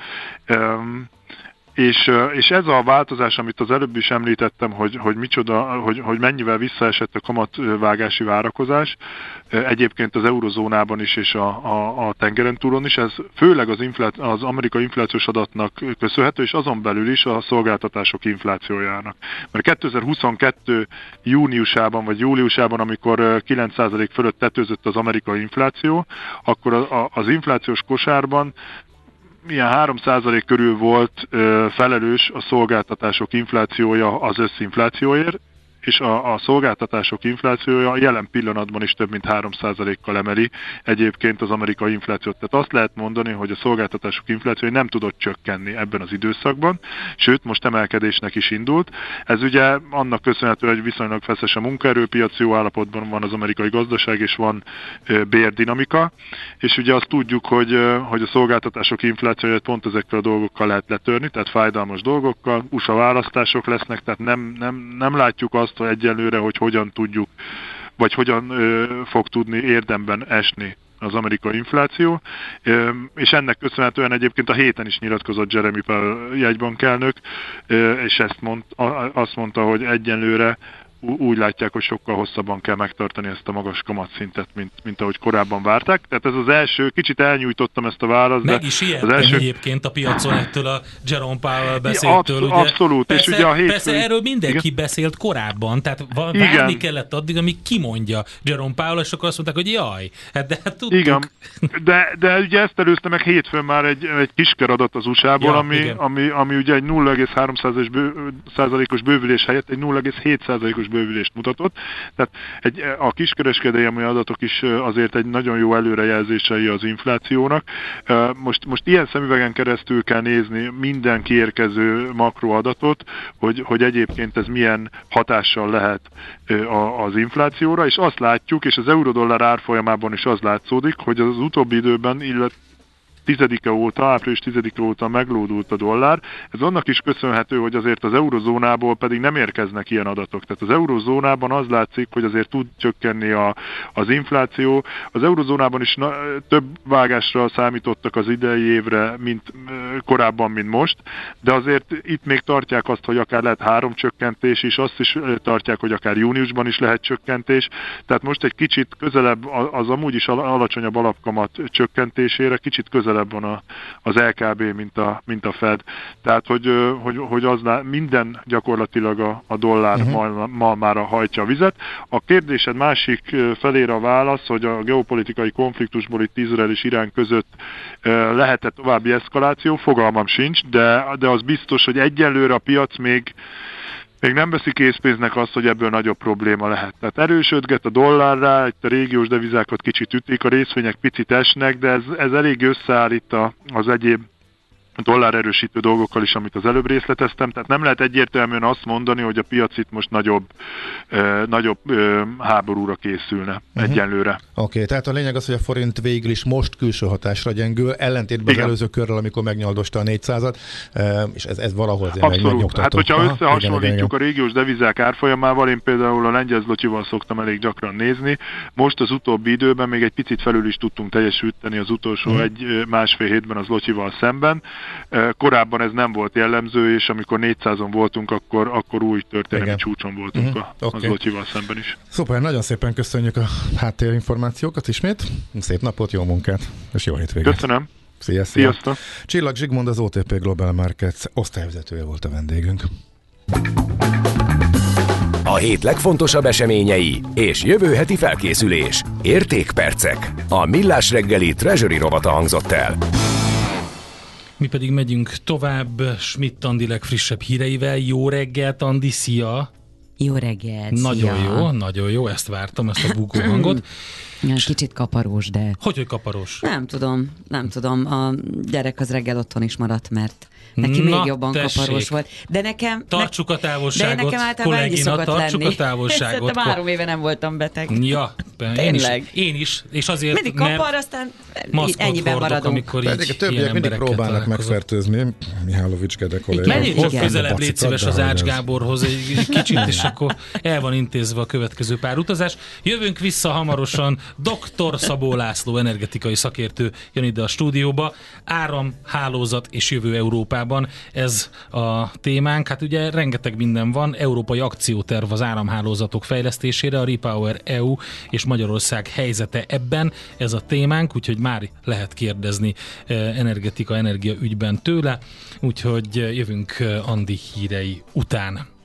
És, és ez a változás, amit az előbb is említettem, hogy, hogy, micsoda, hogy, hogy mennyivel visszaesett a kamatvágási várakozás, egyébként az eurozónában is és a, a, a tengeren túlon is, ez főleg az, inflá, az amerikai inflációs adatnak köszönhető, és azon belül is a szolgáltatások inflációjának. Mert kétezer-huszonkettő júniusában vagy júliusában, amikor kilenc százalék fölött tetőzött az amerikai infláció, akkor a, a, az inflációs kosárban ilyen három százalék körül volt ö, felelős a szolgáltatások inflációja az összinflációért, és a, a szolgáltatások inflációja jelen pillanatban is több mint három százalékkal emeli egyébként az amerikai inflációt. Tehát azt lehet mondani, hogy a szolgáltatások inflációja nem tudott csökkenni ebben az időszakban, sőt most emelkedésnek is indult. Ez ugye annak köszönhető, hogy viszonylag feszes a munkaerőpiac, jó állapotban van az amerikai gazdaság, és van ö, bérdinamika, és ugye azt tudjuk, hogy, ö, hogy a szolgáltatások inflációját pont ezekkel a dolgokkal lehet letörni, tehát fájdalmas dolgokkal, u es á választások lesznek, tehát nem, nem, nem látjuk azt, hogy egyelőre, hogy hogyan tudjuk vagy hogyan ö, fog tudni érdemben esni az amerikai infláció, és ennek köszönhetően egyébként a héten is nyilatkozott Jeremy Powell jegybankelnök, és ezt mond, azt mondta, hogy egyenlőre úgy látják, hogy sokkal hosszabban kell megtartani ezt a magas kamatszintet, mint, mint ahogy korábban várták. Tehát ez az első, kicsit elnyújtottam ezt a választ. Meg is ijedtem az első... egyébként a piacon ettől a Jerome Powell beszédtől. Absz- ugye? Abszolút. Persze, és ugye a hétfő... persze erről mindenki igen. beszélt korábban, tehát várni kellett addig, amíg kimondja Jerome Powell, és akkor azt mondták, hogy jaj, hát de hát tudtuk. Igen, de, de ugye ezt előzte meg hétfőn már egy, egy kisker adat az u es á-ból, ja, ami, ami, ami ugye egy nulla egész három százalékos bővülés helyett egy nulla egész hét százalékos bővülést mutatott. Tehát egy, a kiskereskedelmi adatok is azért egy nagyon jó előrejelzései az inflációnak. Most, most ilyen szemüvegen keresztül kell nézni minden kiérkező makroadatot, hogy, hogy egyébként ez milyen hatással lehet az inflációra, és azt látjuk, és az euró-dollár árfolyamában is az látszódik, hogy az utóbbi időben, illetve tizedike óta, április tizedike óta meglódult a dollár. Ez annak is köszönhető, hogy azért az eurozónából pedig nem érkeznek ilyen adatok. Tehát az eurozónában az látszik, hogy azért tud csökkenni a, az infláció. Az eurozónában is na, több vágásra számítottak az idei évre, mint korábban, mint most, de azért itt még tartják azt, hogy akár lehet három csökkentés is, azt is tartják, hogy akár júniusban is lehet csökkentés. Tehát most egy kicsit közelebb az amúgy is alacsonyabb alapkamat csökkentésére, kicsit közelebb van a, az el ká bé, mint a, mint a Fed. Tehát, hogy, hogy, hogy az minden gyakorlatilag a, a dollár uh-huh. ma, ma már hajtja a vizet. A kérdésed másik felére a válasz, hogy a geopolitikai konfliktusból itt Izrael és Irán között lehet-e további eszkaláció, fogalmam sincs, de, de az biztos, hogy egyelőre a piac még Még nem veszik készpénznek azt, hogy ebből nagyobb probléma lehet. Tehát erősödget a dollárra, itt a régiós devizákat kicsit ütik, a részvények picit esnek, de ez, ez elég összeáll itt a, az egyéb dollár erősítő dolgokkal is, amit az előbb részleteztem. Tehát nem lehet egyértelműen azt mondani, hogy a piac itt most nagyobb, eh, nagyobb eh, háborúra készülne uh-huh. egyenlőre. Oké, okay, tehát a lényeg az, hogy a forint végül is most külső hatásra gyengül, ellentétben az előző körrel, amikor megnyaldosta a négyszázat, eh, és ez, ez valahol azért abszolút. Hát, hogyha Aha, összehasonlítjuk igen, igen. a régiós devizák árfolyamával, én például a lengyel zlotyival szoktam elég gyakran nézni, most az utóbbi időben még egy picit felül is tudtunk teljesíteni az utolsó uh-huh. egy másfél hétben az zlotyival szemben. Korábban ez nem volt jellemző, és amikor négyszázon voltunk, akkor, akkor új történelmi csúcson voltunk uh-huh. a, okay. az zlotyival szemben is. Szuper, nagyon szépen köszönjük a háttérinformációkat ismét. Szép napot, jó munkát, és jó hétvégét. Köszönöm. Szia, szia. Sziasztok. Csillag Zsigmond, az o té pé Global Markets osztályvezetője volt a vendégünk. A hét legfontosabb eseményei és jövő heti felkészülés. Értékpercek. A Millás reggeli Treasury rovata hangzott el. Mi pedig megyünk tovább Schmidt Andi legfrissebb híreivel. Jó reggelt, Andi, szia! Jó reggelt, Nagyon szia. jó, nagyon jó, ezt vártam, ezt a bugó hangot. Kicsit kaparós, de... Hogy, hogy kaparós? Nem tudom, nem tudom. A gyerek az reggel otthon is maradt, mert neki Na, még jobban tessék. kaparós volt. De nekem... Tartsuk a távolságot, de nekem általában ennyi szokott tartsuk lenni. a távolságot. Szerintem három éve nem voltam beteg. Ja, én is, én is, és azért, mindig kapar, aztán ennyiben hordok, maradunk. Pedig a többiek mindig próbálnak megfertőzni. Mihálovics Gede kolléga. Menjünk csak közelebb, légy szíves az Ács Gáborhoz egy kicsit, és akkor el van intézve a következő pár utazás. Jövünk vissza hamarosan. doktor Szabó László energetikai szakértő jön ide a stúdióba. Áram, hálózat és jövő Európában. Ez a témánk. Hát ugye rengeteg minden van. Európai akcióterv az áramhálózatok fejlesztésére, a Repower é u és Magyarország helyzete ebben. Ez a témánk, úgyhogy már lehet kérdezni energetika, energia ügyben tőle. Úgyhogy jövünk Andi hírei után.